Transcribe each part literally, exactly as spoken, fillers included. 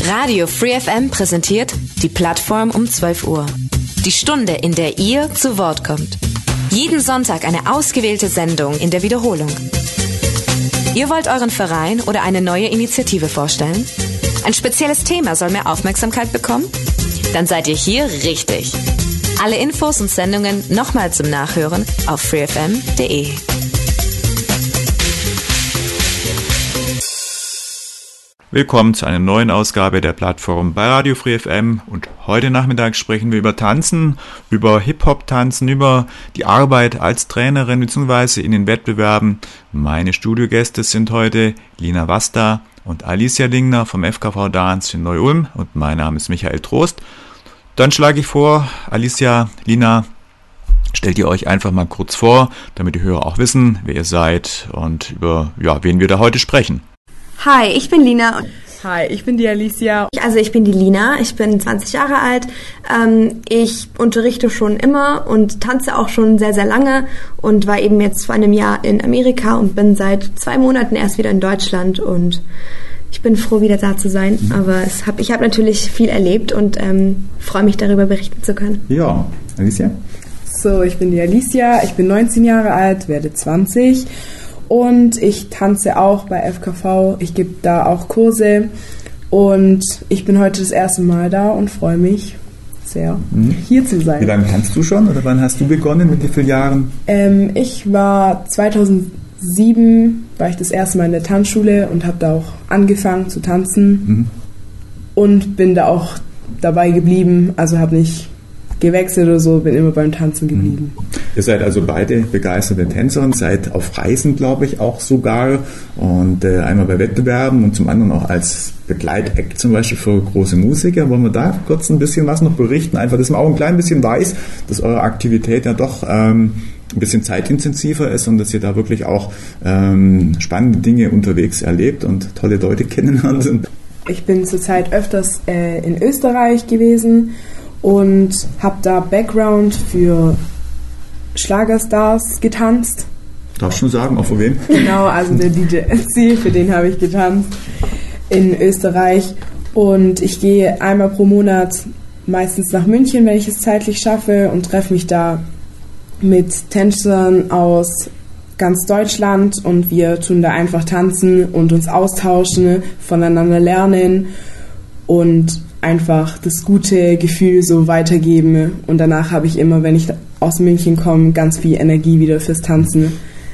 Radio Free F M präsentiert die Plattform um zwölf Uhr. Die Stunde, in der ihr zu Wort kommt. Jeden Sonntag eine ausgewählte Sendung in der Wiederholung. Ihr wollt euren Verein oder eine neue Initiative vorstellen? Ein spezielles Thema soll mehr Aufmerksamkeit bekommen? Dann seid ihr hier richtig. Alle Infos und Sendungen nochmal zum Nachhören auf free f m punkt d e. Willkommen zu einer neuen Ausgabe der Plattform bei Radio Free F M und heute Nachmittag sprechen wir über Tanzen, über Hip-Hop-Tanzen, über die Arbeit als Trainerin bzw. in den Wettbewerben. Meine Studiogäste sind heute Lina Wasta und Alicia Lingner vom F K V Dance in Neu-Ulm und mein Name ist Michael Trost. Dann schlage ich vor, Alicia, Lina, stellt ihr euch einfach mal kurz vor, damit die Hörer auch wissen, wer ihr seid und über ja, wen wir da heute sprechen. Hi, ich bin Lina. Hi, ich bin die Alicia. Also ich bin die Lina, ich bin zwanzig Jahre alt. Ähm, ich unterrichte schon immer und tanze auch schon sehr, sehr lange und war eben jetzt vor einem Jahr in Amerika und bin seit zwei Monaten erst wieder in Deutschland und ich bin froh, wieder da zu sein. Mhm. Aber es hab, ich habe natürlich viel erlebt und ähm, freue mich, darüber berichten zu können. Ja, Alicia? So, ich bin die Alicia, ich bin neunzehn Jahre alt, werde zwanzig. Und ich tanze auch bei F K V, ich gebe da auch Kurse und ich bin heute das erste Mal da und freue mich sehr, mhm. hier zu sein. Wie lange tanzt du schon oder wann hast du begonnen, mit wie vielen Jahren? Ähm, ich war zweitausendsieben, war ich das erste Mal in der Tanzschule und habe da auch angefangen zu tanzen mhm. und bin da auch dabei geblieben, also habe nicht gewechselt oder so, bin immer beim Tanzen geblieben. Ihr seid also beide begeisterte Tänzerin, seid auf Reisen, glaube ich, auch sogar und äh, einmal bei Wettbewerben und zum anderen auch als Begleitakt zum Beispiel für große Musiker. Wollen wir da kurz ein bisschen was noch berichten? Einfach, dass man auch ein klein bisschen weiß, dass eure Aktivität ja doch ähm, ein bisschen zeitintensiver ist und dass ihr da wirklich auch ähm, spannende Dinge unterwegs erlebt und tolle Leute kennenlernt. Ich bin zurzeit öfters äh, in Österreich gewesen und habe da Background für Schlagerstars getanzt. Darfst du schon sagen, auch für wen? Genau, also der D J Ötzi, für den habe ich getanzt in Österreich. Und ich gehe einmal pro Monat meistens nach München, wenn ich es zeitlich schaffe, und treffe mich da mit Tänzern aus ganz Deutschland und wir tun da einfach tanzen und uns austauschen, voneinander lernen und einfach das gute Gefühl so weitergeben und danach habe ich immer, wenn ich aus München komme, ganz viel Energie wieder fürs Tanzen.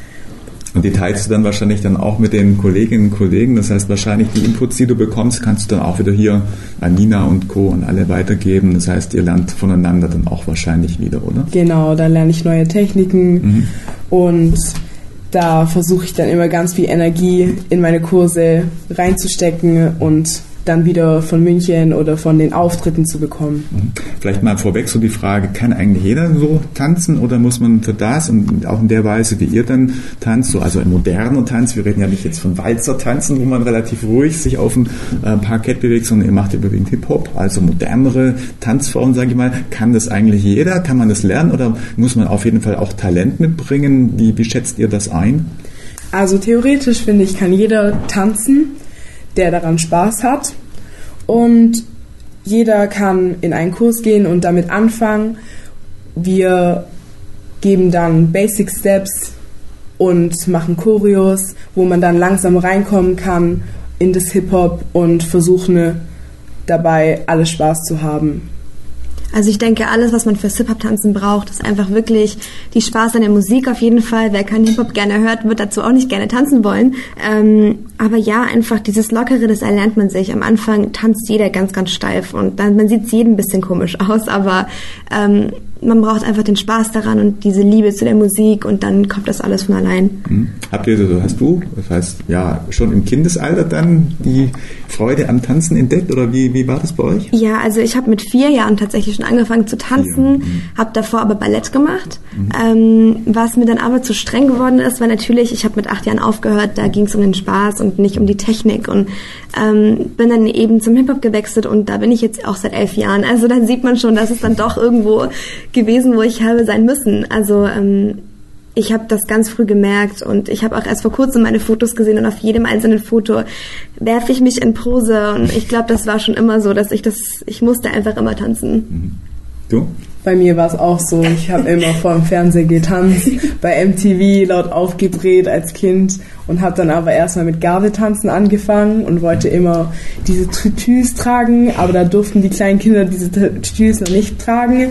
Und die teilst du dann wahrscheinlich dann auch mit den Kolleginnen und Kollegen, das heißt wahrscheinlich die Inputs, die du bekommst, kannst du dann auch wieder hier an Nina und Co. und alle weitergeben, das heißt ihr lernt voneinander dann auch wahrscheinlich wieder, oder? Genau, da lerne ich neue Techniken mhm. und da versuche ich dann immer ganz viel Energie in meine Kurse reinzustecken und dann wieder von München oder von den Auftritten zu bekommen. Vielleicht mal vorweg so die Frage, kann eigentlich jeder so tanzen oder muss man für das und auch in der Weise, wie ihr dann tanzt, so, also ein moderner Tanz, wir reden ja nicht jetzt von Walzer-Tanzen, wo man relativ ruhig sich auf dem äh, Parkett bewegt, sondern ihr macht überwiegend Hip-Hop, also modernere Tanzformen, sage ich mal. Kann das eigentlich jeder? Kann man das lernen oder muss man auf jeden Fall auch Talent mitbringen? Wie, wie schätzt ihr das ein? Also theoretisch finde ich, kann jeder tanzen, der daran Spaß hat und jeder kann in einen Kurs gehen und damit anfangen. Wir geben dann Basic Steps und machen Choreos, wo man dann langsam reinkommen kann in das Hip-Hop und versuchen dabei alles Spaß zu haben. Also ich denke, alles, was man fürs Hip-Hop-Tanzen braucht, ist einfach wirklich die Spaß an der Musik auf jeden Fall. Wer keinen Hip-Hop gerne hört, wird dazu auch nicht gerne tanzen wollen. Ähm, aber ja, einfach dieses Lockere, das erlernt man sich. Am Anfang tanzt jeder ganz, ganz steif und dann man sieht es jedem ein bisschen komisch aus, aber ähm, man braucht einfach den Spaß daran und diese Liebe zu der Musik und dann kommt das alles von allein. Mhm. Habt ihr, also hast du, das heißt, ja, schon im Kindesalter dann die Freude am Tanzen entdeckt oder wie, wie war das bei euch? Ja, also ich habe mit vier Jahren tatsächlich schon angefangen zu tanzen, ja. mhm. habe davor aber Ballett gemacht, mhm. ähm, was mir dann aber zu streng geworden ist, weil natürlich, ich habe mit acht Jahren aufgehört, da ging es um den Spaß und nicht um die Technik und ähm, bin dann eben zum Hip-Hop gewechselt und da bin ich jetzt auch seit elf Jahren. Also dann sieht man schon, dass es dann doch irgendwo gewesen, wo ich habe sein müssen. Also ähm, ich habe das ganz früh gemerkt und ich habe auch erst vor kurzem meine Fotos gesehen und auf jedem einzelnen Foto werfe ich mich in Pose und ich glaube, das war schon immer so, dass ich das, ich musste einfach immer tanzen. Du? Bei mir war es auch so, ich habe immer vor dem Fernseher getanzt, bei M T V laut aufgedreht als Kind und habe dann aber erstmal mit Gardetanzen angefangen und wollte immer diese Tütüs tragen, aber da durften die kleinen Kinder diese Tütüs noch nicht tragen.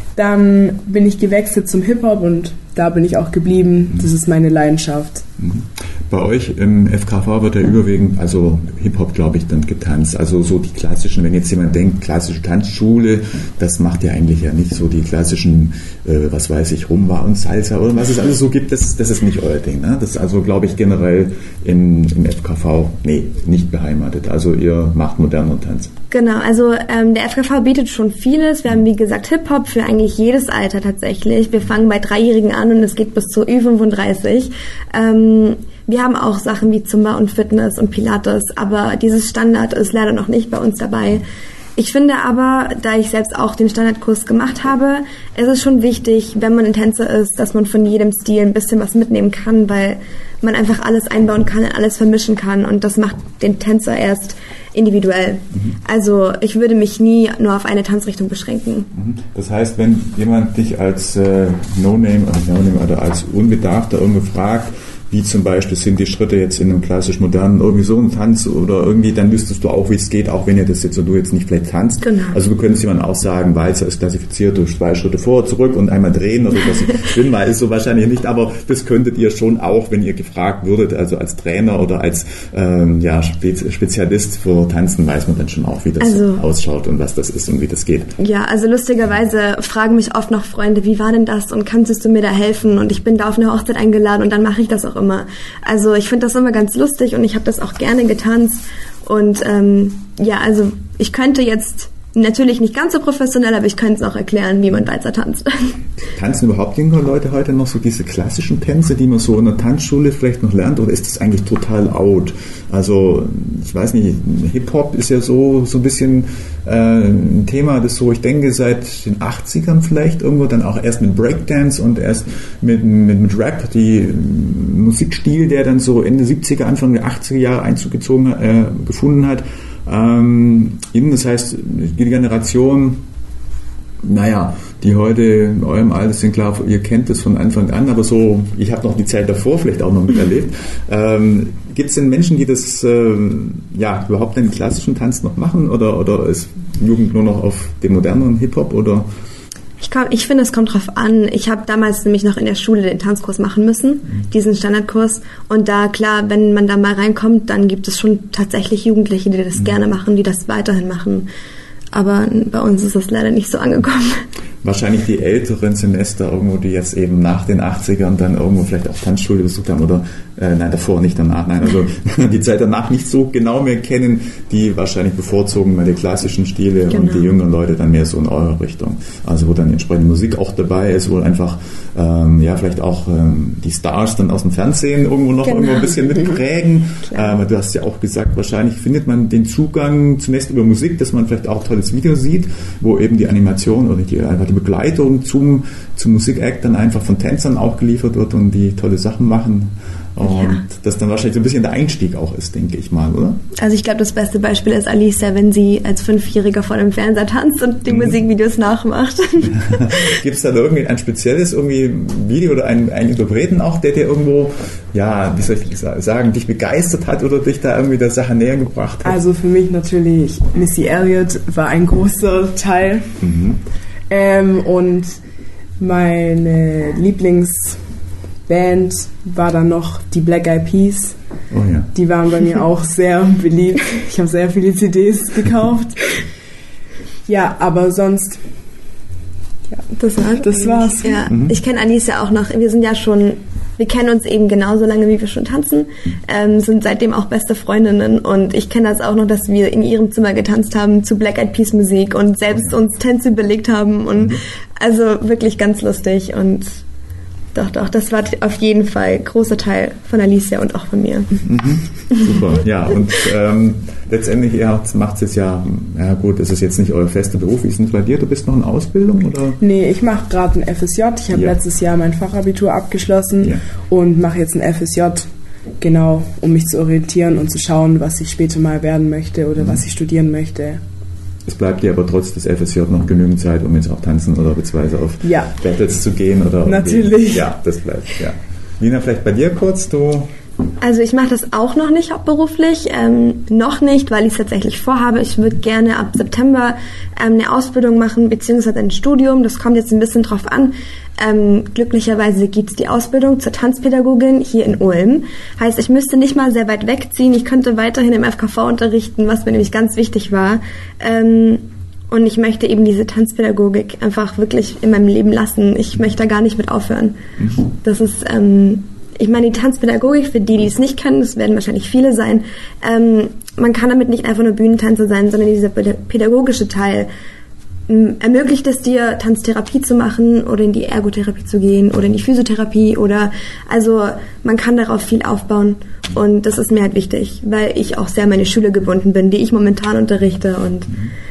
Dann bin ich gewechselt zum Hip-Hop und da bin ich auch geblieben. Das ist meine Leidenschaft. Bei euch im F K V wird ja überwiegend, also Hip-Hop, glaube ich, dann getanzt. Also so die klassischen, wenn jetzt jemand denkt, klassische Tanzschule, das macht ja eigentlich ja nicht so die klassischen, äh, was weiß ich, Rumba und Salsa oder was es alles so gibt, das, das ist nicht euer Ding. Ne? Das ist also, glaube ich, generell in, im F K V, nee, nicht beheimatet. Also ihr macht modernen Tanz. Genau, also ähm, der F K V bietet schon vieles. Wir haben, wie gesagt, Hip-Hop für eigentlich jedes Alter tatsächlich. Wir fangen bei Dreijährigen an und es geht bis zu Ü fünfunddreißig. Ähm, wir haben auch Sachen wie Zumba und Fitness und Pilates, aber dieses Standard ist leider noch nicht bei uns dabei. Ich finde aber, da ich selbst auch den Standardkurs gemacht habe, ist es schon wichtig, wenn man ein Tänzer ist, dass man von jedem Stil ein bisschen was mitnehmen kann, weil man einfach alles einbauen kann und alles vermischen kann und das macht den Tänzer erst individuell. Mhm. Also ich würde mich nie nur auf eine Tanzrichtung beschränken. Das heißt, wenn jemand dich als äh, No-Name, äh, No-Name oder als Unbedarfter irgendwo fragt, wie zum Beispiel sind die Schritte jetzt in einem klassisch modernen, irgendwie so ein Tanz oder irgendwie, dann wüsstest du auch, wie es geht, auch wenn ihr das jetzt, und du jetzt nicht vielleicht tanzt. Genau. Also du könntest jemand auch sagen, Walzer ist klassifiziert durch zwei Schritte vor, zurück und einmal drehen oder das Schwimmmal ist so wahrscheinlich nicht, aber das könntet ihr schon auch, wenn ihr gefragt würdet, also als Trainer oder als ähm, ja, Spezialist für Tanzen, weiß man dann schon auch, wie das also, ausschaut und was das ist und wie das geht. Ja, also lustigerweise fragen mich oft noch Freunde, wie war denn das und kannst du mir da helfen? Und ich bin da auf eine Hochzeit eingeladen und dann mache ich das auch immer. Also ich finde das immer ganz lustig und ich habe das auch gerne getanzt und ähm, ja, also ich könnte jetzt natürlich nicht ganz so professionell, aber ich könnte es auch erklären, wie man Walzer tanzt. Tanzen überhaupt jüngere Leute heute noch so diese klassischen Tänze, die man so in der Tanzschule vielleicht noch lernt, oder ist das eigentlich total out? Also ich weiß nicht, Hip-Hop ist ja so, so ein bisschen äh, ein Thema, das so, ich denke, seit den achtzigern vielleicht irgendwo, dann auch erst mit Breakdance und erst mit, mit, mit Rap, die Musikstil, der dann so Ende siebziger, Anfang der achtziger Jahre Einzug gezogen, äh, gefunden hat. Ähm, das heißt, die Generation, naja, die heute in eurem Alter sind, klar, ihr kennt das von Anfang an, aber so, ich habe noch die Zeit davor vielleicht auch noch miterlebt. Ähm, gibt es denn Menschen, die das äh, ja überhaupt den klassischen Tanz noch machen oder, oder ist Jugend nur noch auf den modernen Hip-Hop oder? Ich, komm, ich finde, es kommt drauf an. Ich habe damals nämlich noch in der Schule den Tanzkurs machen müssen, mhm. diesen Standardkurs. Und da, klar, wenn man da mal reinkommt, dann gibt es schon tatsächlich Jugendliche, die das mhm. gerne machen, die das weiterhin machen. Aber bei uns ist das leider nicht so angekommen. Wahrscheinlich die älteren Semester irgendwo, die jetzt eben nach den achtzigern dann irgendwo vielleicht auch Tanzschule besucht haben oder, äh, nein, davor, nicht danach, nein, also die Zeit danach nicht so genau mehr kennen, die wahrscheinlich bevorzugen mal die klassischen Stile genau. und die jüngeren Leute dann mehr so in eure Richtung. Also wo dann entsprechende Musik auch dabei ist, wo einfach, ähm, ja, vielleicht auch ähm, die Stars dann aus dem Fernsehen irgendwo noch genau. irgendwo ein bisschen mitprägen. Ähm, du hast ja auch gesagt, wahrscheinlich findet man den Zugang zunächst über Musik, dass man vielleicht auch tolles Video sieht, wo eben die Animation oder die, einfach die Begleitung zum, zum Musikact dann einfach von Tänzern auch geliefert wird und die tolle Sachen machen. Und ja. das dann wahrscheinlich so ein bisschen der Einstieg auch ist, denke ich mal, oder? Also ich glaube, das beste Beispiel ist Alicia, wenn sie als Fünfjähriger vor dem Fernseher tanzt und die mhm. Musikvideos nachmacht. Gibt es da irgendwie ein spezielles irgendwie Video oder einen, einen Interpreten auch, der dir irgendwo, ja, wie soll ich sagen, dich begeistert hat oder dich da irgendwie der Sache näher gebracht hat? Also für mich natürlich Missy Elliott war ein großer Teil. Mhm. Ähm, und meine Lieblingsband war dann noch die Black Eyed Peas. Oh ja. Die waren bei mir auch sehr beliebt. Ich habe sehr viele C Ds gekauft. Ja, aber sonst... Ja, das war's. Das war's. Ja, mhm. Ich kenne Alicia auch noch. Wir sind ja schon... Wir kennen uns eben genauso lange, wie wir schon tanzen, ähm, sind seitdem auch beste Freundinnen und ich kenne das auch noch, dass wir in ihrem Zimmer getanzt haben zu Black Eyed Peas Musik und selbst uns Tänze überlegt haben und mhm. also wirklich ganz lustig und doch, doch, das war auf jeden Fall ein großer Teil von Alicia und auch von mir. Mhm. Super, ja, und ähm, letztendlich macht es ja, ja gut, es ist jetzt nicht euer fester Beruf. Wie ist es bei dir? Du bist noch in Ausbildung, oder? Nee, ich mache gerade ein F S J. Ich habe ja. letztes Jahr mein Fachabitur abgeschlossen ja. und mache jetzt ein F S J, genau, um mich zu orientieren und zu schauen, was ich später mal werden möchte oder mhm. was ich studieren möchte. Es bleibt dir aber trotz des F S J noch genügend Zeit, um jetzt auch tanzen oder beziehungsweise auf ja. Battles zu gehen? Oder natürlich. Ja, das bleibt, ja. Lina, vielleicht bei dir kurz, du... Also ich mache das auch noch nicht hauptberuflich, ähm, noch nicht, weil ich es tatsächlich vorhabe. Ich würde gerne ab September ähm, eine Ausbildung machen, beziehungsweise ein Studium. Das kommt jetzt ein bisschen drauf an. Ähm, glücklicherweise gibt's die Ausbildung zur Tanzpädagogin hier in Ulm. Heißt, ich müsste nicht mal sehr weit wegziehen. Ich könnte weiterhin im F K V unterrichten, was mir nämlich ganz wichtig war. Ähm, und ich möchte eben diese Tanzpädagogik einfach wirklich in meinem Leben lassen. Ich möchte da gar nicht mit aufhören. Mhm. Das ist... Ähm, Ich meine, die Tanzpädagogik, für die, die es nicht kennen, das werden wahrscheinlich viele sein, ähm, man kann damit nicht einfach nur Bühnentänzer sein, sondern dieser pädagogische Teil ähm, ermöglicht es dir, Tanztherapie zu machen oder in die Ergotherapie zu gehen oder in die Physiotherapie oder, also man kann darauf viel aufbauen und das ist mir halt wichtig, weil ich auch sehr an meine Schüler gebunden bin, die ich momentan unterrichte und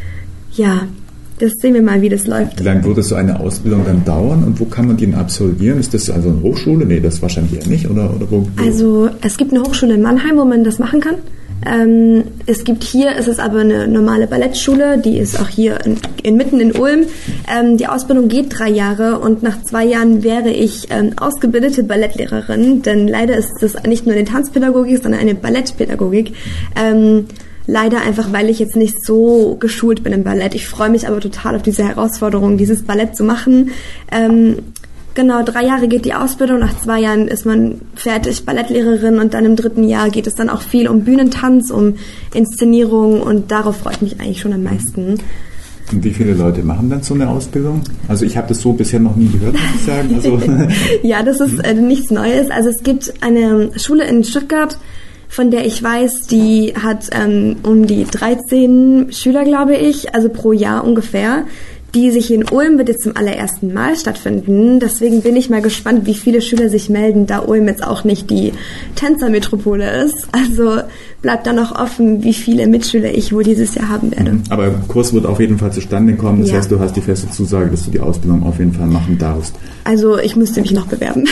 ja, das sehen wir mal, wie das läuft. Wie lange würde so eine Ausbildung dann dauern und wo kann man die denn absolvieren? Ist das also eine Hochschule? Nee, das wahrscheinlich eher nicht. Oder, oder wo, wo? Also es gibt eine Hochschule in Mannheim, wo man das machen kann. Ähm, es gibt hier, es ist aber eine normale Ballettschule, die ist auch hier in, inmitten in Ulm. Ähm, die Ausbildung geht drei Jahre und nach zwei Jahren wäre ich ähm, ausgebildete Ballettlehrerin, denn leider ist das nicht nur eine Tanzpädagogik, sondern eine Ballettpädagogik. Ähm, Leider einfach, weil ich jetzt nicht so geschult bin im Ballett. Ich freue mich aber total auf diese Herausforderung, dieses Ballett zu machen. Ähm, genau, drei Jahre geht die Ausbildung, nach zwei Jahren ist man fertig Ballettlehrerin und dann im dritten Jahr geht es dann auch viel um Bühnentanz, um Inszenierung und darauf freue ich mich eigentlich schon am meisten. Und wie viele Leute machen dann so eine Ausbildung? Also ich habe das so bisher noch nie gehört, muss ich sagen. Also ja, das ist äh, nichts Neues. Also es gibt eine Schule in Stuttgart, von der ich weiß, die hat ähm, um die dreizehn Schüler, glaube ich, also pro Jahr ungefähr. Die sich in Ulm wird jetzt zum allerersten Mal stattfinden. Deswegen bin ich mal gespannt, wie viele Schüler sich melden, da Ulm jetzt auch nicht die Tänzermetropole ist. Also bleibt da noch offen, wie viele Mitschüler ich wohl dieses Jahr haben werde. Aber der Kurs wird auf jeden Fall zustande kommen. Das ja. heißt, du hast die feste Zusage, dass du die Ausbildung auf jeden Fall machen darfst. Also ich müsste mich noch bewerben.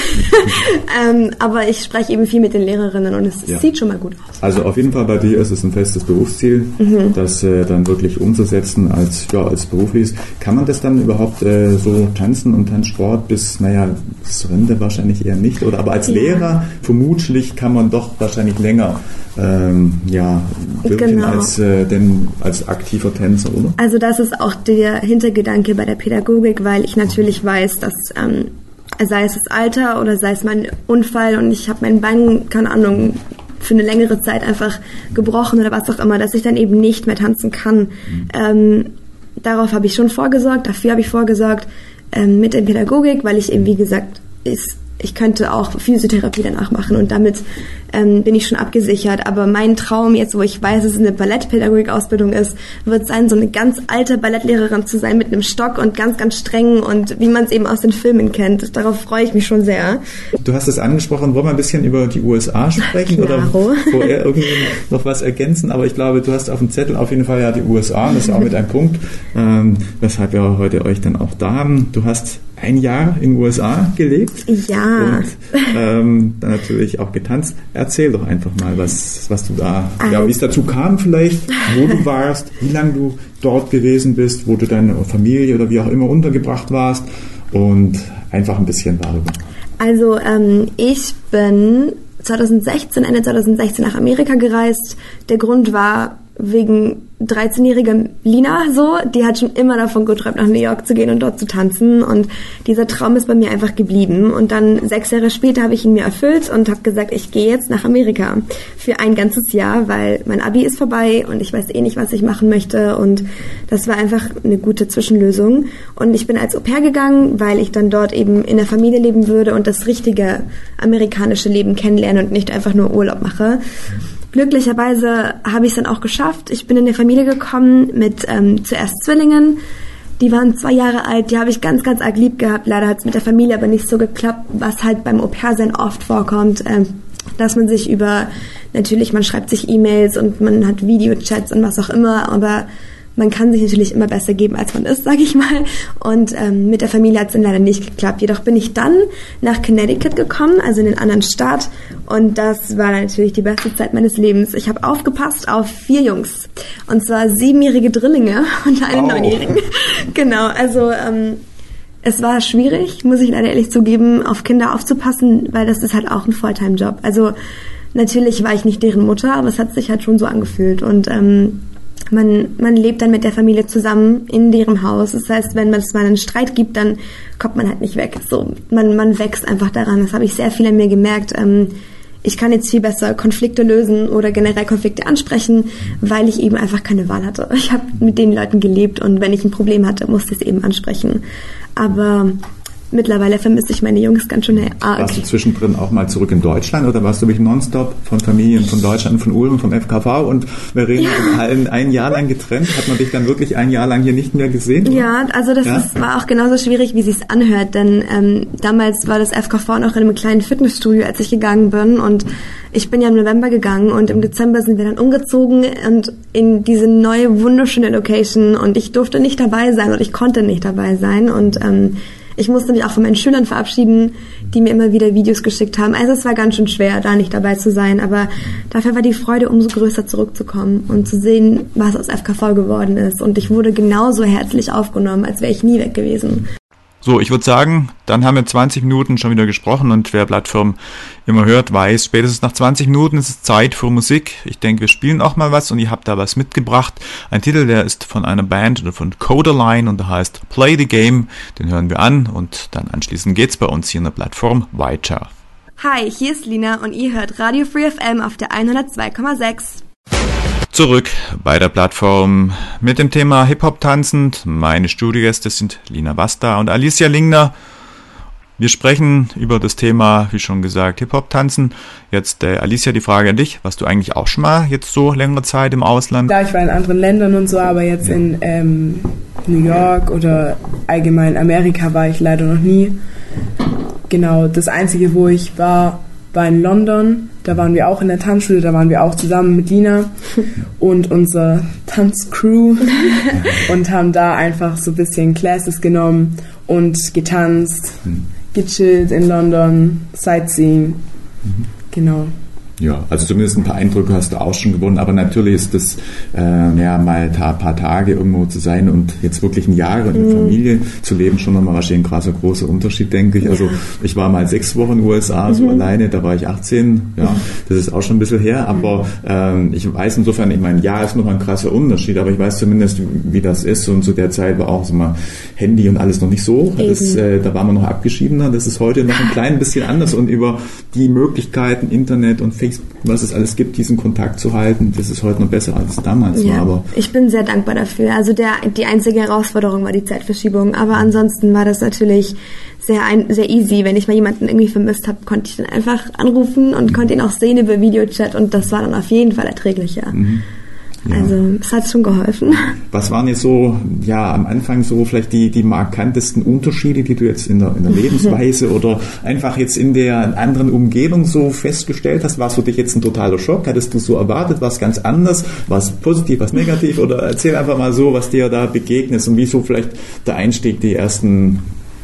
ähm, aber ich spreche eben viel mit den Lehrerinnen und es ja. sieht schon mal gut aus. Also auf jeden Fall bei dir ist es ein festes Berufsziel, mhm. das äh, dann wirklich umzusetzen als, ja, als berufliches. Kann man das dann überhaupt äh, so tanzen und Tanzsport bis, naja, bis Rente wahrscheinlich eher nicht, oder aber als ja. Lehrer vermutlich kann man doch wahrscheinlich länger ähm, ja, wirken genau. als, äh, denn als aktiver Tänzer, oder? Also das ist auch der Hintergedanke bei der Pädagogik, weil ich natürlich weiß, dass ähm, sei es das Alter oder sei es mein Unfall und ich habe mein Bein, keine Ahnung, für eine längere Zeit einfach gebrochen oder was auch immer, dass ich dann eben nicht mehr tanzen kann. Mhm. Ähm, Darauf habe ich schon vorgesorgt, dafür habe ich vorgesorgt ähm, mit der Pädagogik, weil ich eben, wie gesagt, ist, ich könnte auch Physiotherapie danach machen und damit ähm, bin ich schon abgesichert. Aber mein Traum jetzt, wo ich weiß, dass es eine Ballettpädagogik-Ausbildung ist, wird sein, so eine ganz alte Ballettlehrerin zu sein mit einem Stock und ganz, ganz streng und wie man es eben aus den Filmen kennt. Darauf freue ich mich schon sehr. Du hast es angesprochen, wollen wir ein bisschen über die U S A sprechen oder vorher irgendwie noch was ergänzen? Aber ich glaube, du hast auf dem Zettel auf jeden Fall ja die U S A, das ist ja auch mit einem Punkt, ähm, weshalb wir heute euch dann auch da haben. Du hast ein Jahr in den U S A gelebt. Ja. Und ähm, dann natürlich auch getanzt. Erzähl doch einfach mal, was, was du da, ja, wie es dazu kam vielleicht, wo du warst, wie lange du dort gewesen bist, wo du deine Familie oder wie auch immer untergebracht warst und einfach ein bisschen darüber. Also ähm, ich bin zwanzig sechzehn, Ende zwanzig sechzehn nach Amerika gereist. Der Grund war wegen dreizehnjähriger Lina so, die hat schon immer davon geträumt, nach New York zu gehen und dort zu tanzen und dieser Traum ist bei mir einfach geblieben und dann sechs Jahre später habe ich ihn mir erfüllt und habe gesagt, ich gehe jetzt nach Amerika für ein ganzes Jahr, weil mein Abi ist vorbei und ich weiß eh nicht, was ich machen möchte und das war einfach eine gute Zwischenlösung und ich bin als Au-pair gegangen, weil ich dann dort eben in der Familie leben würde und das richtige amerikanische Leben kennenlerne und nicht einfach nur Urlaub mache. Glücklicherweise habe ich es dann auch geschafft. Ich bin in eine Familie gekommen mit ähm, zuerst Zwillingen. Die waren zwei Jahre alt, die habe ich ganz, ganz arg lieb gehabt. Leider hat es mit der Familie aber nicht so geklappt, was halt beim Au-pair-Sein oft vorkommt, ähm, dass man sich über natürlich, man schreibt sich E-Mails und man hat Videochats und was auch immer, aber man kann sich natürlich immer besser geben, als man ist, sage ich mal. Und ähm, mit der Familie hat es dann leider nicht geklappt. Jedoch bin ich dann nach Connecticut gekommen, also in einen anderen Staat. Und das war natürlich die beste Zeit meines Lebens. Ich habe aufgepasst auf vier Jungs. Und zwar siebenjährige Drillinge und einen oh. neunjährigen. Genau, also ähm, es war schwierig, muss ich leider ehrlich zugeben, auf Kinder aufzupassen, weil das ist halt auch ein Fulltime-Job. Also natürlich war ich nicht deren Mutter, aber es hat sich halt schon so angefühlt. Und ähm, Man, man lebt dann mit der Familie zusammen in deren Haus. Das heißt, wenn es mal einen Streit gibt, dann kommt man halt nicht weg. So, man, man wächst einfach daran. Das habe ich sehr viel an mir gemerkt. Ähm, ich kann jetzt viel besser Konflikte lösen oder generell Konflikte ansprechen, weil ich eben einfach keine Wahl hatte. Ich habe mit den Leuten gelebt und wenn ich ein Problem hatte, musste ich es eben ansprechen. Aber mittlerweile vermisse ich meine Jungs ganz schön arg. Warst du zwischendrin auch mal zurück in Deutschland oder warst du wirklich nonstop von Familien von Deutschland, von Ulm, vom F K V und Verena ja. ein, ein Jahr lang getrennt? Hat man dich dann wirklich ein Jahr lang hier nicht mehr gesehen? Oder? Ja, also das ja? Ist, war auch genauso schwierig, wie es sich anhört, denn ähm, damals war das F K V noch in einem kleinen Fitnessstudio, als ich gegangen bin und ich bin ja im November gegangen und im Dezember sind wir dann umgezogen und in diese neue, wunderschöne Location und ich durfte nicht dabei sein und ich konnte nicht dabei sein und ähm, ich musste mich auch von meinen Schülern verabschieden, die mir immer wieder Videos geschickt haben. Also es war ganz schön schwer, da nicht dabei zu sein, aber dafür war die Freude umso größer, zurückzukommen und zu sehen, was aus F K V geworden ist. Und ich wurde genauso herzlich aufgenommen, als wäre ich nie weg gewesen. So, ich würde sagen, dann haben wir zwanzig Minuten schon wieder gesprochen und wer Plattform immer hört, weiß, spätestens nach zwanzig Minuten ist es Zeit für Musik. Ich denke, wir spielen auch mal was und ihr habt da was mitgebracht. Ein Titel, der ist von einer Band oder von Codaline und der heißt Play the Game. Den hören wir an und dann anschließend geht's bei uns hier in der Plattform weiter. Hi, hier ist Lina und ihr hört Radio Free F M auf der hundertzwei Komma sechs. Zurück bei der Plattform mit dem Thema Hip-Hop tanzend. Meine Studiogäste sind Lina Basta und Alicia Lingner. Wir sprechen über das Thema, wie schon gesagt, Hip-Hop tanzen. Jetzt, äh, Alicia, die Frage an dich. Warst du eigentlich auch schon mal jetzt so längere Zeit im Ausland? Ja, ich war in anderen Ländern und so, aber jetzt ja. in ähm, New York oder allgemein Amerika war ich leider noch nie. Genau, das Einzige, wo ich war, war in London. Da waren wir auch in der Tanzschule, da waren wir auch zusammen mit Lina und unserer Tanzcrew und haben da einfach so ein bisschen Classes genommen und getanzt, mhm. gechillt in London, Sightseeing, mhm. genau. Ja, also zumindest ein paar Eindrücke hast du auch schon gewonnen, aber natürlich ist das äh, ja, mal ein paar Tage irgendwo zu sein und jetzt wirklich ein Jahr in der mhm. Familie zu leben, schon nochmal wahrscheinlich ein krasser großer Unterschied, denke ich. Ja. Also ich war mal sechs Wochen in den U S A, so mhm. alleine, da war ich achtzehn, ja, das ist auch schon ein bisschen her, aber ähm, ich weiß insofern, ich meine, ja, ist nochmal ein krasser Unterschied, aber ich weiß zumindest, wie das ist und zu der Zeit war auch so mal Handy und alles noch nicht so, das, äh, da waren wir noch abgeschiedener, das ist heute noch ein klein bisschen anders und über die Möglichkeiten, Internet und Facebook, was es alles gibt, diesen Kontakt zu halten, das ist heute noch besser als es damals ja, war. Aber ich bin sehr dankbar dafür. Also der, die einzige Herausforderung war die Zeitverschiebung, aber ansonsten war das natürlich sehr, ein, sehr easy. Wenn ich mal jemanden irgendwie vermisst habe, konnte ich dann einfach anrufen und konnte ihn auch sehen über Videochat und das war dann auf jeden Fall erträglicher. Mhm. Ja. Also es hat schon geholfen. Was waren jetzt so, ja, am Anfang so vielleicht die, die markantesten Unterschiede, die du jetzt in der, in der Lebensweise oder einfach jetzt in der anderen Umgebung so festgestellt hast? War es für dich jetzt ein totaler Schock? Hattest du so erwartet? War es ganz anders? War es positiv, war es negativ? Oder erzähl einfach mal so, was dir da begegnet und wieso vielleicht der Einstieg, die ersten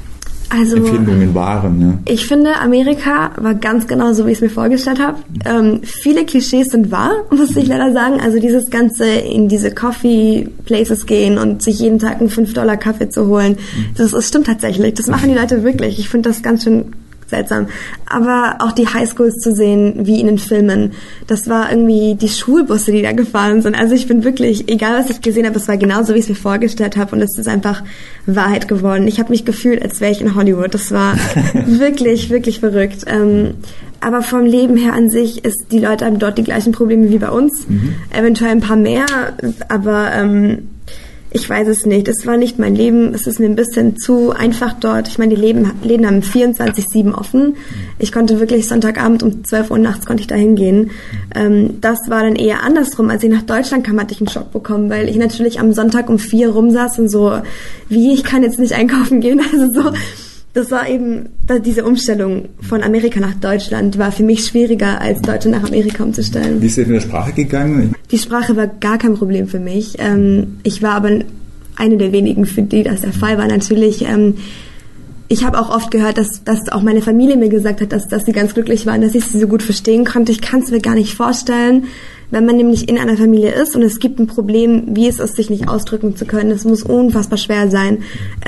also, Empfindungen waren. Ja. Ich finde, Amerika war ganz genau so, wie ich es mir vorgestellt habe. Ähm, viele Klischees sind wahr, muss ich leider sagen. Also dieses Ganze in diese Coffee Places gehen und sich jeden Tag einen fünf Dollar Kaffee zu holen, das, das stimmt tatsächlich. Das machen die Leute wirklich. Ich finde das ganz schön seltsam. Aber auch die Highschools zu sehen, wie in den Filmen, das war irgendwie die Schulbusse, die da gefahren sind. Also ich bin wirklich, egal was ich gesehen habe, es war genauso, wie ich es mir vorgestellt habe und es ist einfach Wahrheit geworden. Ich habe mich gefühlt, als wäre ich in Hollywood. Das war wirklich, wirklich verrückt. Ähm, aber vom Leben her an sich ist die Leute haben dort die gleichen Probleme wie bei uns. Mhm. Eventuell ein paar mehr, aber ähm, ich weiß es nicht. Es war nicht mein Leben. Es ist mir ein bisschen zu einfach dort. Ich meine, die Läden, Läden haben vierundzwanzig sieben offen. Ich konnte wirklich Sonntagabend um zwölf Uhr nachts konnte ich da hingehen. Ähm, das war dann eher andersrum. Als ich nach Deutschland kam, hatte ich einen Schock bekommen, weil ich natürlich am Sonntag um vier rumsaß und so, wie, ich kann jetzt nicht einkaufen gehen. Also so, das war eben, diese Umstellung von Amerika nach Deutschland war für mich schwieriger, als Deutsche nach Amerika umzustellen. Wie ist es mit der Sprache gegangen? Die Sprache war gar kein Problem für mich. Ich war aber eine der wenigen, für die das der Fall war. Natürlich, ich habe auch oft gehört, dass, dass auch meine Familie mir gesagt hat, dass, dass sie ganz glücklich waren, dass ich sie so gut verstehen konnte. Ich kann es mir gar nicht vorstellen, wenn man nämlich in einer Familie ist und es gibt ein Problem, wie es ist, sich nicht ausdrücken zu können. Das muss unfassbar schwer sein.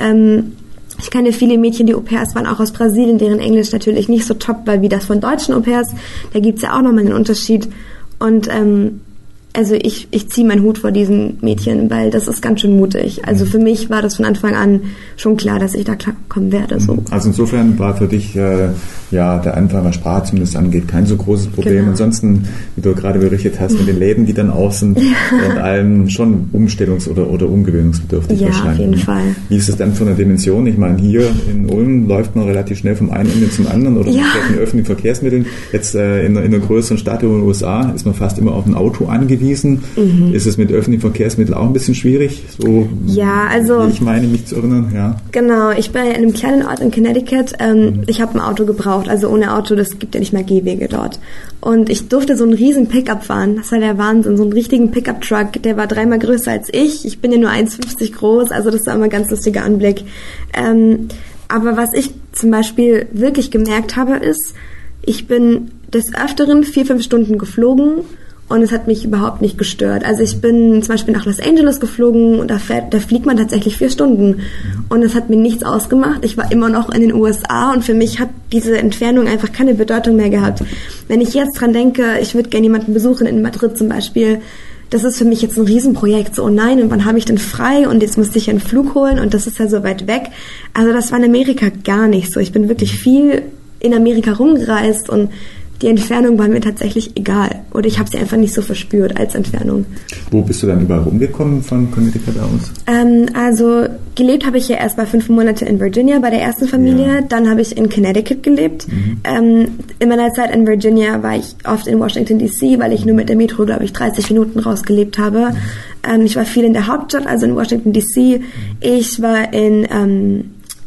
Ich kenne viele Mädchen, die Au-pairs waren, auch aus Brasilien, deren Englisch natürlich nicht so top war wie das von deutschen Au-pairs. Da gibt's ja auch nochmal einen Unterschied. Und ähm, also ich, ich ziehe meinen Hut vor diesen Mädchen, weil das ist ganz schön mutig. Also für mich war das von Anfang an schon klar, dass ich da klarkommen werde. So. Also insofern war für dich äh, ja der Anfang, was Sprache zumindest angeht, kein so großes Problem. Genau. Ansonsten, wie du gerade berichtet hast, mit den Läden, die dann auf sind, ja. und allem schon umstellungs- oder, oder umgewöhnungsbedürftig ja, wahrscheinlich. Ja, auf jeden Fall. Wie ist es dann von der Dimension? Ich meine, hier in Ulm läuft man relativ schnell vom einen Ende zum anderen oder ja. mit öffentlichen Verkehrsmitteln. Jetzt äh, in, in einer größeren Stadt in den U S A ist man fast immer auf ein Auto angewiesen. Mhm. Ist es mit öffentlichen Verkehrsmitteln auch ein bisschen schwierig? So, ja, also... Wie ich meine, mich zu erinnern, ja. Genau, ich bin in einem kleinen Ort in Connecticut. Ähm, mhm. Ich habe ein Auto gebraucht, also ohne Auto, das gibt ja nicht mehr Gehwege dort. Und ich durfte so einen riesen Pickup fahren. Das war der Wahnsinn, so einen richtigen Pickup-Truck. Der war dreimal größer als ich. Ich bin ja nur eins Komma fünfzig groß, also das war immer ein ganz lustiger Anblick. Ähm, aber was ich zum Beispiel wirklich gemerkt habe, ist, ich bin des Öfteren vier, fünf Stunden geflogen. Und es hat mich überhaupt nicht gestört. Also ich bin zum Beispiel nach Los Angeles geflogen und da, fährt, da fliegt man tatsächlich vier Stunden. Und es hat mir nichts ausgemacht. Ich war immer noch in den U S A und für mich hat diese Entfernung einfach keine Bedeutung mehr gehabt. Wenn ich jetzt dran denke, ich würde gerne jemanden besuchen in Madrid zum Beispiel, das ist für mich jetzt ein Riesenprojekt. So, oh nein, und wann habe ich denn frei? Und jetzt müsste ich einen Flug holen und das ist ja so weit weg. Also das war in Amerika gar nicht so. Ich bin wirklich viel in Amerika rumgereist und die Entfernung war mir tatsächlich egal. Oder ich habe sie einfach nicht so verspürt als Entfernung. Wo bist du dann überall rumgekommen von Connecticut aus? Ähm, also gelebt habe ich ja erst mal fünf Monate in Virginia bei der ersten Familie. Ja. Dann habe ich in Connecticut gelebt. Mhm. Ähm, in meiner Zeit in Virginia war ich oft in Washington D C, weil ich nur mit der Metro, glaube ich, dreißig Minuten rausgelebt habe. Mhm. Ähm, ich war viel in der Hauptstadt, also in Washington D C. Mhm. Ich war in... Ähm,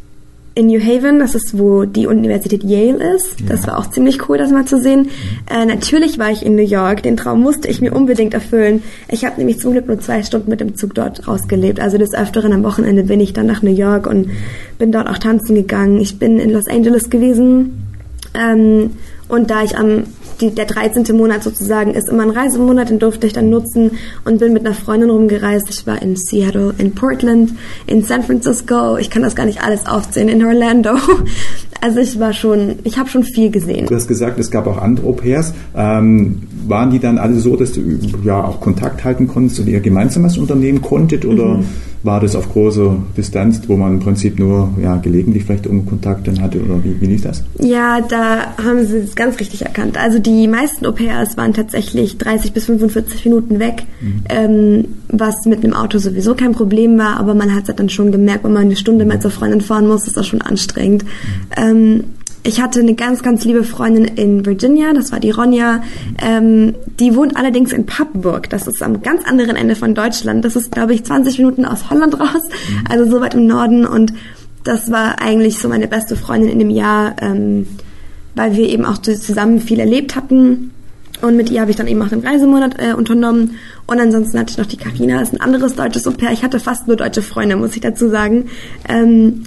in New Haven, das ist, wo die Universität Yale ist. Ja. Das war auch ziemlich cool, das mal zu sehen. Äh, natürlich war ich in New York. Den Traum musste ich mir unbedingt erfüllen. Ich habe nämlich zum Glück nur zwei Stunden mit dem Zug dort rausgelebt. Also des Öfteren am Wochenende bin ich dann nach New York und bin dort auch tanzen gegangen. Ich bin in Los Angeles gewesen. Ähm, und da ich am Die, der dreizehnte Monat sozusagen ist immer ein Reisemonat, den durfte ich dann nutzen und bin mit einer Freundin rumgereist. Ich war in Seattle, in Portland, in San Francisco. Ich kann das gar nicht alles aufzählen, in Orlando. Also ich war schon, ich habe schon viel gesehen. Du hast gesagt, es gab auch andere Au-pairs. Ähm, waren die dann alle so, dass du ja auch Kontakt halten konntest und ihr gemeinsam was unternehmen konntet oder mhm. war das auf großer Distanz, wo man im Prinzip nur ja, gelegentlich vielleicht irgendeinen Kontakt dann hatte oder wie, wie lief das? Ja, da haben sie es ganz richtig erkannt. Also die meisten Au-pairs waren tatsächlich dreißig bis fünfundvierzig Minuten weg, mhm. ähm, was mit einem Auto sowieso kein Problem war, aber man hat es dann schon gemerkt, wenn man eine Stunde mit zur Freundin fahren muss, ist das schon anstrengend. Mhm. Ähm, Ich hatte eine ganz, ganz liebe Freundin in Virginia, das war die Ronja. Ähm, die wohnt allerdings in Papenburg, das ist am ganz anderen Ende von Deutschland. Das ist, glaube ich, zwanzig Minuten aus Holland raus, also so weit im Norden. Und das war eigentlich so meine beste Freundin in dem Jahr, ähm, weil wir eben auch zusammen viel erlebt hatten. Und mit ihr habe ich dann eben auch den Reisemonat äh, unternommen. Und ansonsten hatte ich noch die Carina, das ist ein anderes deutsches Au-pair. Ich hatte fast nur deutsche Freunde, muss ich dazu sagen. Ähm,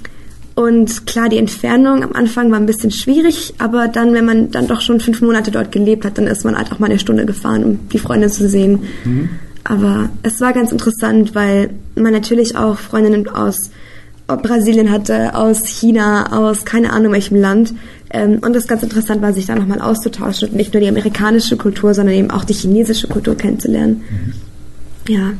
Und klar, die Entfernung am Anfang war ein bisschen schwierig, aber dann, wenn man dann doch schon fünf Monate dort gelebt hat, dann ist man halt auch mal eine Stunde gefahren, um die Freunde zu sehen. Mhm. Aber es war ganz interessant, weil man natürlich auch Freundinnen aus Brasilien hatte, aus China, aus keine Ahnung welchem Land. Und es ganz interessant war, sich da nochmal auszutauschen und nicht nur die amerikanische Kultur, sondern eben auch die chinesische Kultur kennenzulernen. Mhm. Ja.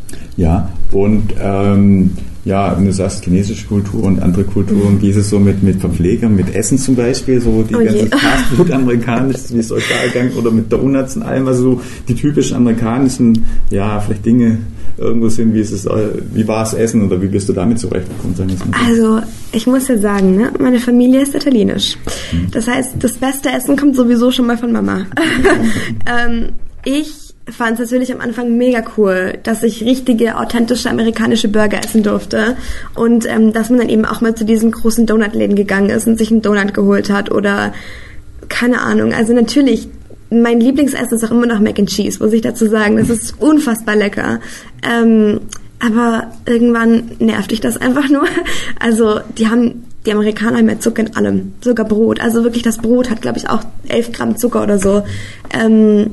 Ja, und ähm, ja, wenn du sagst, chinesische Kultur und andere Kulturen, wie ist es so mit, mit Verpflegern, mit Essen zum Beispiel, so die oh ganzen Fastfood amerikanischen, wie Sozialgang oder mit Donuts und allem, also so die typischen amerikanischen, ja, vielleicht Dinge irgendwo sind, wie ist es, wie war es Essen oder wie bist du damit zurechtgekommen? Sagen wir es mal so. Also, ich muss ja sagen, ne, meine Familie ist italienisch. Das heißt, das beste Essen kommt sowieso schon mal von Mama. ähm, ich fand es natürlich am Anfang mega cool, dass ich richtige, authentische amerikanische Burger essen durfte und ähm, dass man dann eben auch mal zu diesen großen Donutläden gegangen ist und sich einen Donut geholt hat oder keine Ahnung. Also natürlich, mein Lieblingsessen ist auch immer noch Mac and Cheese, muss ich dazu sagen. Das ist unfassbar lecker. Ähm, aber irgendwann nervt dich das einfach nur. Also die haben, die Amerikaner haben ja Zucker in allem, sogar Brot. Also wirklich, das Brot hat, glaube ich, auch elf Gramm Zucker oder so. Ähm,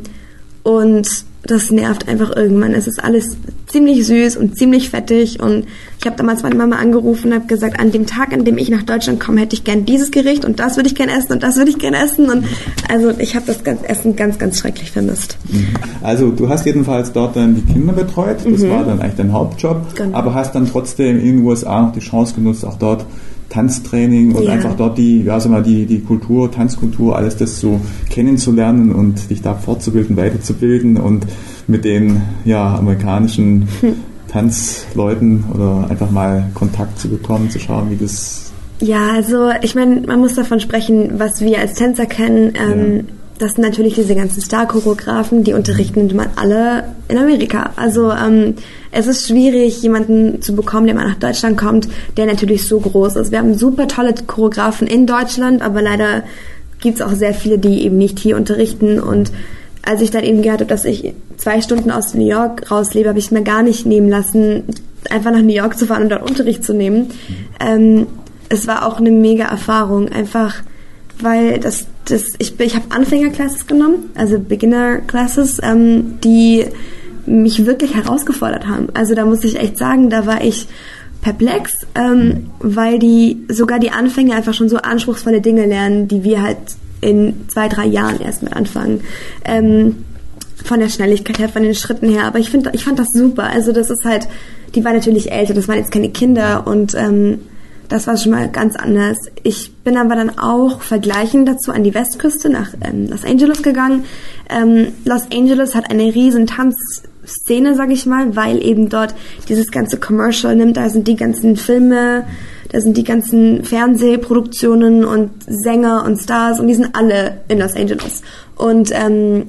und das nervt einfach irgendwann. Es ist alles ziemlich süß und ziemlich fettig und ich habe damals meine Mama angerufen und habe gesagt, an dem Tag, an dem ich nach Deutschland komme, hätte ich gern dieses Gericht und das würde ich gern essen und das würde ich gern essen und also ich habe das Essen ganz, ganz schrecklich vermisst. Also du hast jedenfalls dort dann die Kinder betreut, das mhm. war dann eigentlich dein Hauptjob, genau. Aber hast dann trotzdem in den U S A noch die Chance genutzt, auch dort Tanztraining und ja. einfach dort die, ja, sag mal, die, die Kultur, Tanzkultur, alles das so kennenzulernen und dich da fortzubilden, weiterzubilden und mit den ja, amerikanischen hm. Tanzleuten oder einfach mal Kontakt zu bekommen, zu schauen, wie das... Ja, also ich meine, man muss davon sprechen, was wir als Tänzer kennen. Ähm, ja. Das sind natürlich diese ganzen Star-Choreografen, die unterrichten man alle in Amerika. Also ähm, es ist schwierig, jemanden zu bekommen, der mal nach Deutschland kommt, der natürlich so groß ist. Wir haben super tolle Choreografen in Deutschland, aber leider gibt es auch sehr viele, die eben nicht hier unterrichten. Und als ich dann eben gehört habe, dass ich zwei Stunden aus New York rauslebe, habe ich es mir gar nicht nehmen lassen, einfach nach New York zu fahren und dort Unterricht zu nehmen. Ähm, es war auch eine mega Erfahrung, einfach weil das, das ich, ich habe Anfängerclasses genommen, also Beginner-Classes, ähm, die mich wirklich herausgefordert haben. Also da muss ich echt sagen, da war ich perplex, ähm, weil die sogar die Anfänger einfach schon so anspruchsvolle Dinge lernen, die wir halt in zwei, drei Jahren erst mit anfangen. Ähm, von der Schnelligkeit her, von den Schritten her. Aber ich finde, ich fand das super. Also das ist halt, die waren natürlich älter, das waren jetzt keine Kinder und ähm, das war schon mal ganz anders. Ich bin aber dann auch vergleichend dazu an die Westküste nach ähm, Los Angeles gegangen. Ähm, Los Angeles hat eine riesen Tanzszene, sag ich mal, weil eben dort dieses ganze Commercial nimmt. Da sind die ganzen Filme, da sind die ganzen Fernsehproduktionen und Sänger und Stars und die sind alle in Los Angeles. Und ähm,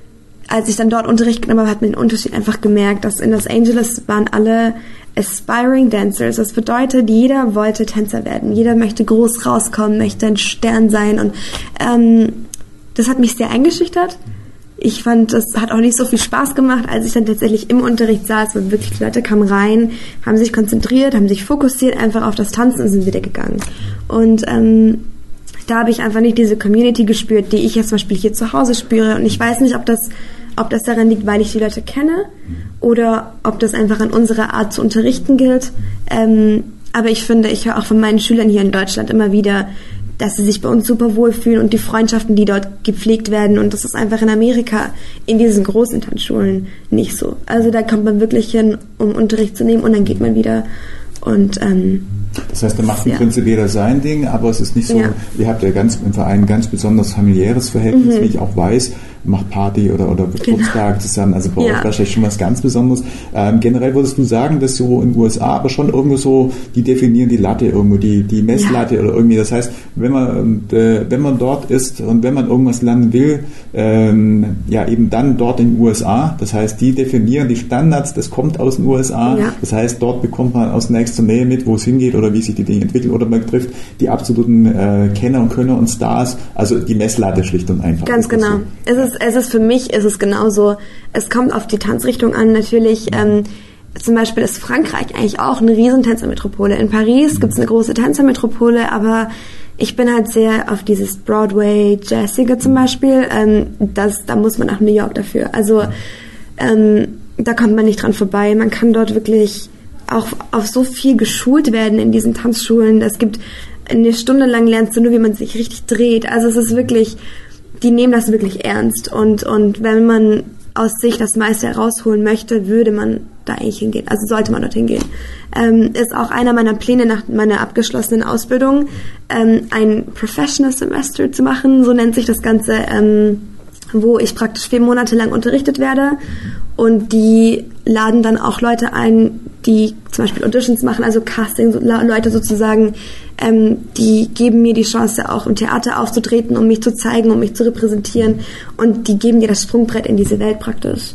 als ich dann dort Unterricht genommen habe, hat man den Unterschied einfach gemerkt, dass in Los Angeles waren alle aspiring dancers. Das bedeutet, jeder wollte Tänzer werden. Jeder möchte groß rauskommen, möchte ein Stern sein. Und ähm, das hat mich sehr eingeschüchtert. Ich fand, das hat auch nicht so viel Spaß gemacht, als ich dann tatsächlich im Unterricht saß und wirklich die Leute kamen rein, haben sich konzentriert, haben sich fokussiert einfach auf das Tanzen und sind wieder gegangen. Und ähm, da habe ich einfach nicht diese Community gespürt, die ich jetzt zum Beispiel hier zu Hause spüre. Und ich weiß nicht, ob das, ob das daran liegt, weil ich die Leute kenne oder ob das einfach an unserer Art zu unterrichten gilt. Ähm, aber ich finde, ich höre auch von meinen Schülern hier in Deutschland immer wieder, dass sie sich bei uns super wohlfühlen und die Freundschaften, die dort gepflegt werden. Und das ist einfach in Amerika in diesen großen Tanzschulen nicht so. Also da kommt man wirklich hin, um Unterricht zu nehmen und dann geht man wieder. Und ähm, das heißt, da macht im ja. Prinzip jeder sein Ding, aber es ist nicht so, ja. ihr habt ja ganz im Verein ein ganz besonders familiäres Verhältnis, mhm. wie ich auch weiß, macht Party oder, oder Geburtstag genau. zusammen, also bei ja. euch wahrscheinlich schon was ganz Besonderes. Ähm, generell würdest du sagen, dass so in den U S A aber schon irgendwo so, die definieren die Latte irgendwo, die, die Messlatte ja. oder irgendwie, das heißt, wenn man, äh, wenn man dort ist und wenn man irgendwas lernen will, ähm, ja eben dann dort in den U S A, das heißt, die definieren die Standards, das kommt aus den U S A, ja. das heißt, dort bekommt man aus nächster Nähe mit, wo es hingeht oder wie sich die Dinge entwickeln oder man trifft die absoluten äh, Kenner und Könner und Stars, also die Messlatte schlicht und einfach. Ganz genau. So. Es ist, es ist für mich, ist es genauso, es kommt auf die Tanzrichtung an, natürlich, ähm, zum Beispiel ist Frankreich eigentlich auch eine riesen Tänzermetropole. In Paris mhm. gibt es eine große Tänzermetropole, aber ich bin halt sehr auf dieses Broadway, Jazzige zum Beispiel, ähm, das, da muss man nach New York dafür. Also ähm, da kommt man nicht dran vorbei, man kann dort wirklich auch auf so viel geschult werden in diesen Tanzschulen. Es gibt eine Stunde lang lernst du nur, wie man sich richtig dreht. Also es ist wirklich, die nehmen das wirklich ernst. Und, und wenn man aus sich das meiste herausholen möchte, würde man da eigentlich hingehen. Also sollte man dorthin gehen. Ähm, ist auch einer meiner Pläne nach meiner abgeschlossenen Ausbildung, ähm, ein Professional Semester zu machen. So nennt sich das Ganze, ähm, wo ich praktisch vier Monate lang unterrichtet werde. Und die laden dann auch Leute ein, die zum Beispiel Auditions machen, also Casting-Leute sozusagen, ähm, die geben mir die Chance, auch im Theater aufzutreten, um mich zu zeigen, um mich zu repräsentieren und die geben dir das Sprungbrett in diese Welt praktisch.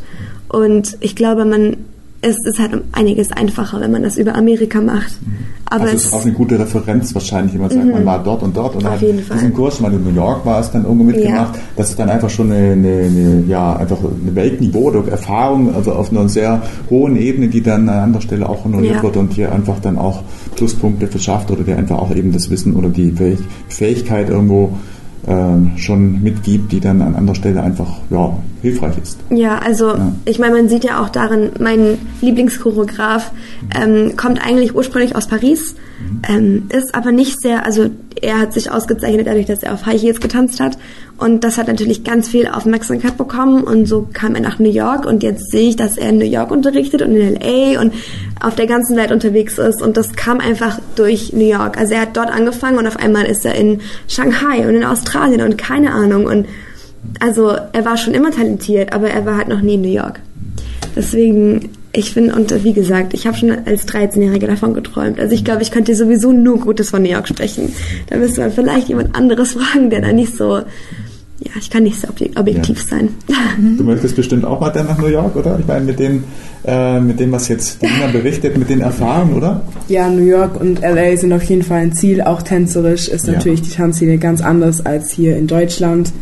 Und ich glaube, man es ist halt um einiges einfacher, wenn man das über Amerika macht. Aber also es ist auch eine gute Referenz wahrscheinlich, wenn man sagt, man war dort und dort und auf hat jeden Fall. diesen Kurs, mal in New York war es dann irgendwo mitgemacht. Ja. Das ist dann einfach schon eine, eine, eine, ja, einfach eine Weltniveau oder Erfahrung, also auf einer sehr hohen Ebene, die dann an anderer Stelle auch honoriert ja. wird und hier einfach dann auch Pluspunkte verschafft oder der einfach auch eben das Wissen oder die Fähigkeit irgendwo Ähm, schon mitgibt, die dann an anderer Stelle einfach ja, hilfreich ist. Ja, also ja. ich meine, man sieht ja auch darin, mein Lieblingschoreograf ähm, kommt eigentlich ursprünglich aus Paris, mhm. ähm, ist aber nicht sehr, also er hat sich ausgezeichnet dadurch, dass er auf High Heels getanzt hat und das hat natürlich ganz viel Aufmerksamkeit bekommen und so kam er nach New York und jetzt sehe ich, dass er in New York unterrichtet und in L A und auf der ganzen Welt unterwegs ist und das kam einfach durch New York. Also er hat dort angefangen und auf einmal ist er in Shanghai und in Australien und keine Ahnung und also er war schon immer talentiert, aber er war halt noch nie in New York. Deswegen, ich finde, und wie gesagt, ich habe schon als dreizehnjährige davon geträumt. Also ich glaube, ich könnte sowieso nur Gutes von New York sprechen. Da müsste man vielleicht jemand anderes fragen, der da nicht so, ja, ich kann nicht so objektiv ja. sein. Du möchtest bestimmt auch mal dann nach New York, oder? Ich meine, mit dem, äh, mit dem, was jetzt Lina berichtet, mit den Erfahrungen, oder? Ja, New York und L A sind auf jeden Fall ein Ziel. Auch tänzerisch ist ja. natürlich die Tanzszene ganz anders als hier in Deutschland.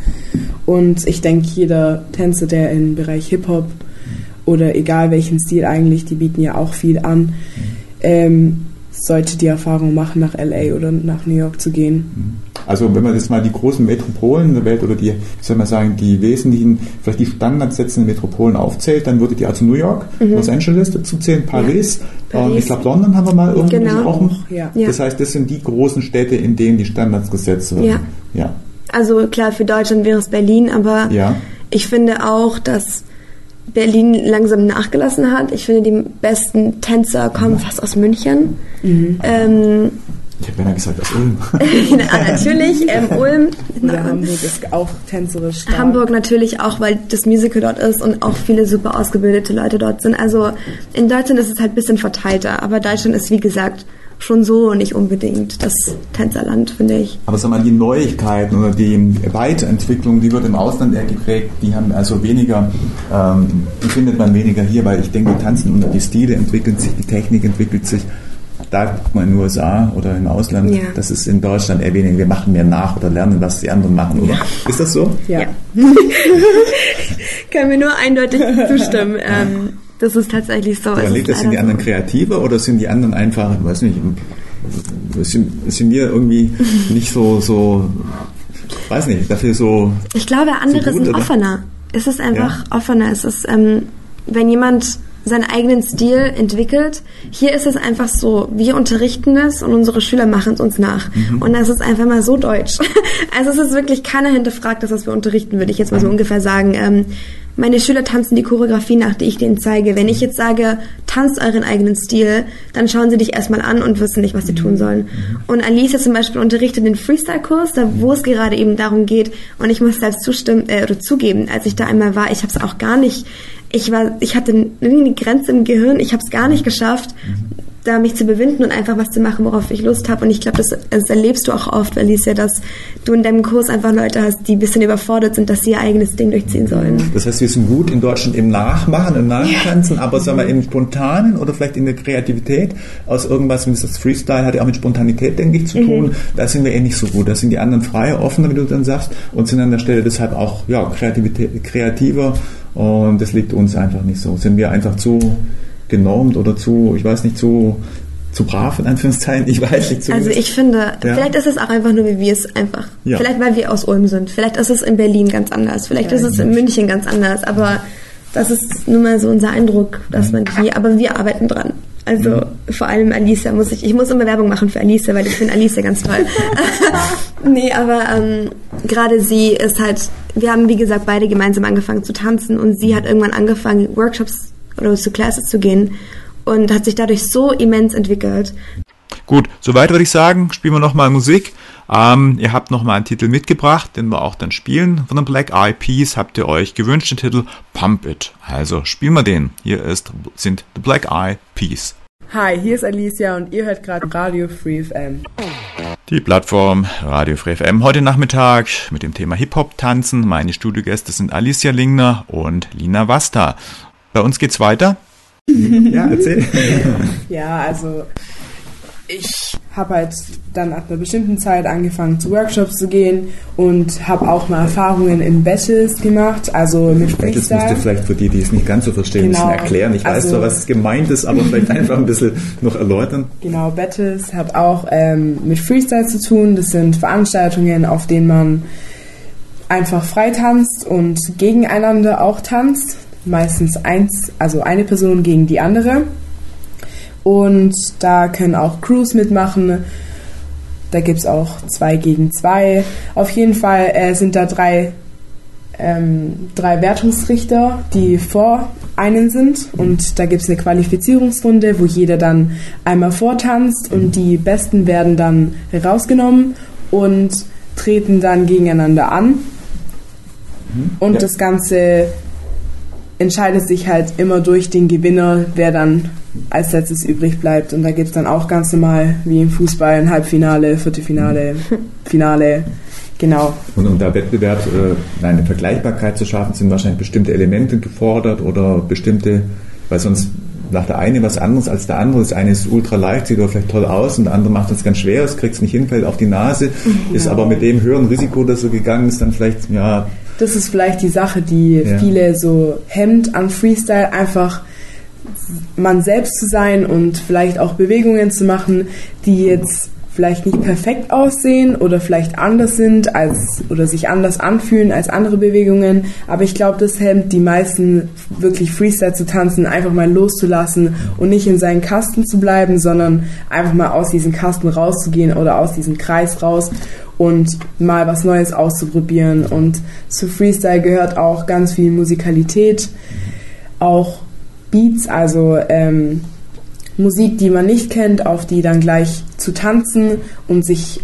Und ich denke, jeder Tänzer, der im Bereich Hip-Hop oder egal welchen Stil eigentlich, die bieten ja auch viel an, ähm, sollte die Erfahrung machen, nach L A oder nach New York zu gehen. Also wenn man jetzt mal die großen Metropolen der Welt oder die, wie soll man sagen, die wesentlichen, vielleicht die standardsetzenden Metropolen aufzählt, dann würdet ihr also New York, mhm. Los Angeles dazu zählen, Paris, ja. Paris. Ähm, ich glaube London haben wir mal irgendwie genau. gesprochen. Ja. Das heißt, das sind die großen Städte, in denen die Standards gesetzt werden. Ja. ja. Also klar, für Deutschland wäre es Berlin, aber ja. ich finde auch, dass Berlin langsam nachgelassen hat. Ich finde, die besten Tänzer kommen mhm. fast aus München. Mhm. Ähm, ich habe ja gesagt, aus Ulm. ja, natürlich, ähm, Ulm. Oder Hamburg ist auch tänzerisch stark. Hamburg natürlich auch, weil das Musical dort ist und auch viele super ausgebildete Leute dort sind. Also in Deutschland ist es halt ein bisschen verteilter, aber Deutschland ist, wie gesagt, schon so nicht unbedingt das Tänzerland, finde ich. Aber sag mal, die Neuigkeiten oder die Weiterentwicklung, die wird im Ausland eher geprägt, die haben also weniger, ähm, die findet man weniger hier, weil ich denke, die Tanzen und die Stile entwickeln sich, die Technik entwickelt sich. Da guckt man in den U S A oder im Ausland, ja. das ist in Deutschland eher weniger. Wir machen mehr nach oder lernen, was die anderen machen, oder? Ja. Ist das so? Ja. ja. Können wir nur eindeutig zustimmen. Ähm, Das ist tatsächlich so. Woran liegt das? Sind die anderen so. kreativer oder sind die anderen einfach, ich weiß nicht, sind, sind wir irgendwie nicht so, so, weiß nicht, dafür so. Ich glaube, andere so gut, sind oder? offener. Es ist einfach ja. offener. Es ist, ähm, wenn jemand seinen eigenen Stil entwickelt. Hier ist es einfach so, wir unterrichten das und unsere Schüler machen es uns nach. Mhm. Und das ist einfach mal so deutsch. Also es ist wirklich, keiner hinterfragt das, was wir unterrichten, würde ich jetzt mal so ungefähr sagen. Ähm, meine Schüler tanzen die Choreografie nach, die ich denen zeige. Wenn ich jetzt sage, tanzt euren eigenen Stil, dann schauen sie dich erstmal an und wissen nicht, was sie tun sollen. Und Alicia zum Beispiel unterrichtet den Freestyle-Kurs, da wo es gerade eben darum geht. Und ich muss selbst zustimmen, äh, oder zugeben, als ich da einmal war, ich habe es auch gar nicht, ich war, ich hatte irgendwie eine Grenze im Gehirn, ich habe es gar nicht geschafft, da mich zu bewinden und einfach was zu machen, worauf ich Lust habe. Und ich glaube, das, das erlebst du auch oft, Alicia, dass du in deinem Kurs einfach Leute hast, die ein bisschen überfordert sind, dass sie ihr eigenes Ding durchziehen sollen. Das heißt, wir sind gut in Deutschland im Nachmachen, im Nachtanzen, ja. aber sagen wir im Spontanen oder vielleicht in der Kreativität aus irgendwas, wie das Freestyle hat ja auch mit Spontanität, denke ich, zu tun. Mhm. Da sind wir eh nicht so gut. Da sind die anderen freier, offener, wie du dann sagst, und sind an der Stelle deshalb auch ja, Kreativität, kreativer. Und das liegt uns einfach nicht so. Sind wir einfach zu genormt oder zu, ich weiß nicht, zu, zu brav in Anführungszeichen, ich weiß nicht. Also ich finde, ja. vielleicht ist es auch einfach nur, wie wir es einfach, ja. vielleicht weil wir aus Ulm sind, vielleicht ist es in Berlin ganz anders, vielleicht ja, ist es in München ganz anders, aber das ist nun mal so unser Eindruck, dass man hier, aber wir arbeiten dran. Also mhm. vor allem Alicia muss ich, ich muss immer Werbung machen für Alicia, weil ich finde Alicia ganz toll. Nee, aber ähm, gerade sie ist halt, wir haben wie gesagt beide gemeinsam angefangen zu tanzen und sie hat irgendwann angefangen, Workshops oder zu Classes zu gehen und hat sich dadurch so immens entwickelt. Gut, soweit würde ich sagen, spielen wir nochmal Musik. Ähm, ihr habt nochmal einen Titel mitgebracht, den wir auch dann spielen. Von den Black Eyed Peas habt ihr euch gewünscht, den Titel Pump It. Also spielen wir den. Hier ist, sind The Black Eyed Peas. Hi, hier ist Alicia und ihr hört gerade Radio Free F M. Die Plattform Radio Free F M heute Nachmittag mit dem Thema Hip-Hop-Tanzen. Meine Studiogäste sind Alicia Lingner und Lina Wasta. Bei uns geht's weiter. Ja, erzähl. Ja, also ich habe halt dann ab einer bestimmten Zeit angefangen, zu Workshops zu gehen und habe auch mal Erfahrungen in Battles gemacht, also mit Freestyle. Battles musst du vielleicht für die, die es nicht ganz so verstehen, genau. ein bisschen erklären. Ich weiß also, zwar, was gemeint ist, aber vielleicht einfach ein bisschen noch erläutern. Genau, Battles hat auch ähm, mit Freestyle zu tun. Das sind Veranstaltungen, auf denen man einfach frei tanzt und gegeneinander auch tanzt. Meistens eins, also eine Person gegen die andere. Und da können auch Crews mitmachen. Da gibt es auch zwei gegen zwei. Auf jeden Fall äh, sind da drei, ähm, drei Wertungsrichter, die vor einen sind. Und da gibt es eine Qualifizierungsrunde, wo jeder dann einmal vortanzt. Und die Besten werden dann rausgenommen und treten dann gegeneinander an. Und ja. das Ganze entscheidet sich halt immer durch den Gewinner, wer dann als letztes übrig bleibt. Und da gibt es dann auch ganz normal, wie im Fußball, ein Halbfinale, Viertelfinale, Finale, genau. Und um da Wettbewerb, äh, eine Vergleichbarkeit zu schaffen, sind wahrscheinlich bestimmte Elemente gefordert oder bestimmte, weil sonst macht der eine was anderes als der andere. Das eine ist ultra leicht, sieht aber vielleicht toll aus und der andere macht das ganz schwer, das kriegt es nicht hin, fällt auf die Nase, genau. ist aber mit dem höheren Risiko, das so gegangen ist, dann vielleicht, ja... Das ist vielleicht die Sache, die ja. viele so hemmt an Freestyle, einfach man selbst zu sein und vielleicht auch Bewegungen zu machen, die jetzt vielleicht nicht perfekt aussehen oder vielleicht anders sind als oder sich anders anfühlen als andere Bewegungen, aber ich glaube, das hemmt die meisten wirklich Freestyle zu tanzen, einfach mal loszulassen und nicht in seinen Kasten zu bleiben, sondern einfach mal aus diesem Kasten rauszugehen oder aus diesem Kreis raus und mal was Neues auszuprobieren. Und zu Freestyle gehört auch ganz viel Musikalität, auch Beats, also ähm, Musik, die man nicht kennt, auf die dann gleich zu tanzen und sich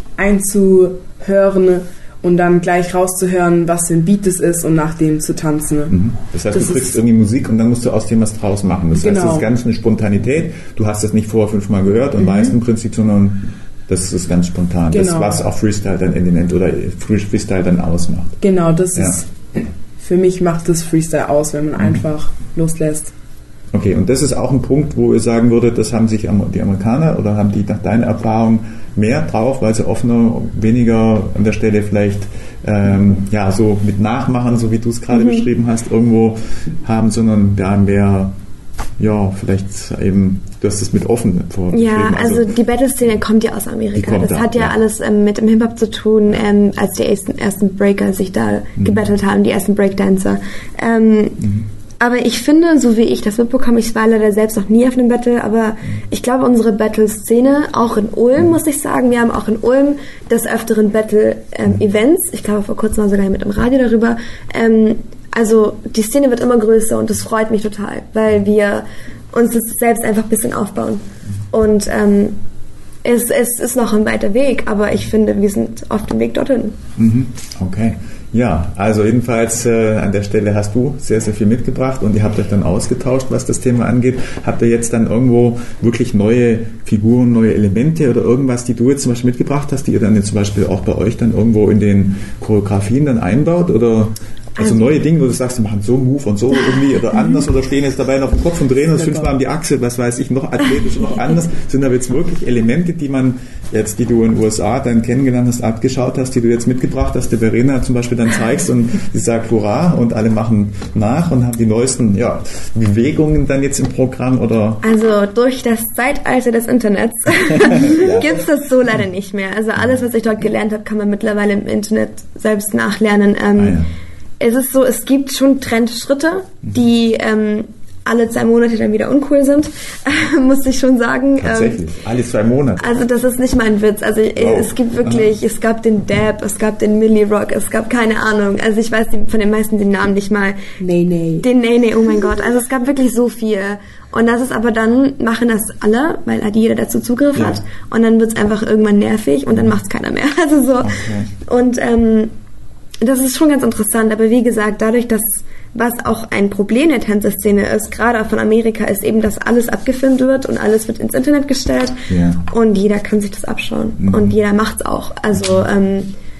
einzuhören und dann gleich rauszuhören, was für ein Beat es ist und nach dem zu tanzen. Mhm. Das heißt, das du kriegst irgendwie Musik und dann musst du aus dem was draus machen. Das genau. heißt, das ist ganz eine Spontanität. Du hast das nicht vorher fünfmal gehört und mhm. weißt im Prinzip, sondern das ist ganz spontan. Genau. Das, was auch Freestyle dann Element oder Freestyle dann ausmacht. Genau, das ja. ist, für mich macht das Freestyle aus, wenn man mhm. einfach loslässt. Okay, und das ist auch ein Punkt, wo ihr sagen würdet, das haben sich die Amerikaner oder haben die nach deiner Erfahrung mehr drauf, weil sie offener, weniger an der Stelle vielleicht ähm, ja so mit Nachmachen, so wie du es gerade mhm. beschrieben hast, irgendwo haben, sondern ja mehr, ja, vielleicht eben, du hast es mit offen vorgeschrieben. Ja, also, also die Battle-Szene kommt ja aus Amerika. Das da, hat ja, ja alles ähm, mit dem Hip-Hop zu tun, ähm, als die ersten, ersten Breaker sich da mhm. gebattelt haben, die ersten Breakdancer. Ähm, mhm. Aber ich finde, so wie ich das mitbekomme, ich war leider selbst noch nie auf einem Battle, aber ich glaube, unsere Battle-Szene, auch in Ulm, muss ich sagen, wir haben auch in Ulm des Öfteren Battle-Events, ähm, ich glaube vor kurzem war sogar mit im Radio darüber, ähm, also die Szene wird immer größer und das freut mich total, weil wir uns das selbst einfach ein bisschen aufbauen. Und ähm, es, es ist noch ein weiter Weg, aber ich finde, wir sind auf dem Weg dorthin. Mhm. Okay. Ja, also jedenfalls äh, an der Stelle hast du sehr, sehr viel mitgebracht und ihr habt euch dann ausgetauscht, was das Thema angeht. Habt ihr jetzt dann irgendwo wirklich neue Figuren, neue Elemente oder irgendwas, die du jetzt zum Beispiel mitgebracht hast, die ihr dann jetzt zum Beispiel auch bei euch dann irgendwo in den Choreografien dann einbaut oder... Also neue Dinge, wo du sagst, wir machen so einen Move und so irgendwie oder anders oder stehen jetzt dabei noch auf dem Kopf und drehen uns fünfmal um die Achse, was weiß ich, noch athletisch noch anders. Sind da jetzt wirklich Elemente, die man jetzt, die du in den U S A dann kennengelernt hast, abgeschaut hast, die du jetzt mitgebracht hast, der Verena zum Beispiel dann zeigst und sie sagt Hurra und alle machen nach und haben die neuesten ja, Bewegungen dann jetzt im Programm oder? Also durch das Zeitalter des Internets ja. gibt es das so leider nicht mehr. Also alles, was ich dort gelernt habe, kann man mittlerweile im Internet selbst nachlernen. Ähm, ah, ja. Es ist so, es gibt schon Trendschritte, die ähm, alle zwei Monate dann wieder uncool sind, muss ich schon sagen. Tatsächlich, ähm, alle zwei Monate. Also das ist nicht mein Witz. Also oh. es gibt wirklich, Aha. es gab den Dab, es gab den Milli Rock, es gab keine Ahnung. Also ich weiß die, von den meisten den Namen nicht mal. Nee, nee. Den Nee, nee, oh mein Gott. Also es gab wirklich so viel. Und das ist aber dann, machen das alle, weil halt jeder dazu Zugriff ja. hat. Und dann wird es einfach irgendwann nervig und dann macht es keiner mehr. Also so. Okay. Und ähm, das ist schon ganz interessant, aber wie gesagt, dadurch, dass was auch ein Problem der Tänzerszene ist, gerade auch von Amerika, ist eben, dass alles abgefilmt wird und alles wird ins Internet gestellt ja. und jeder kann sich das abschauen mhm. und jeder macht's auch. Also ähm,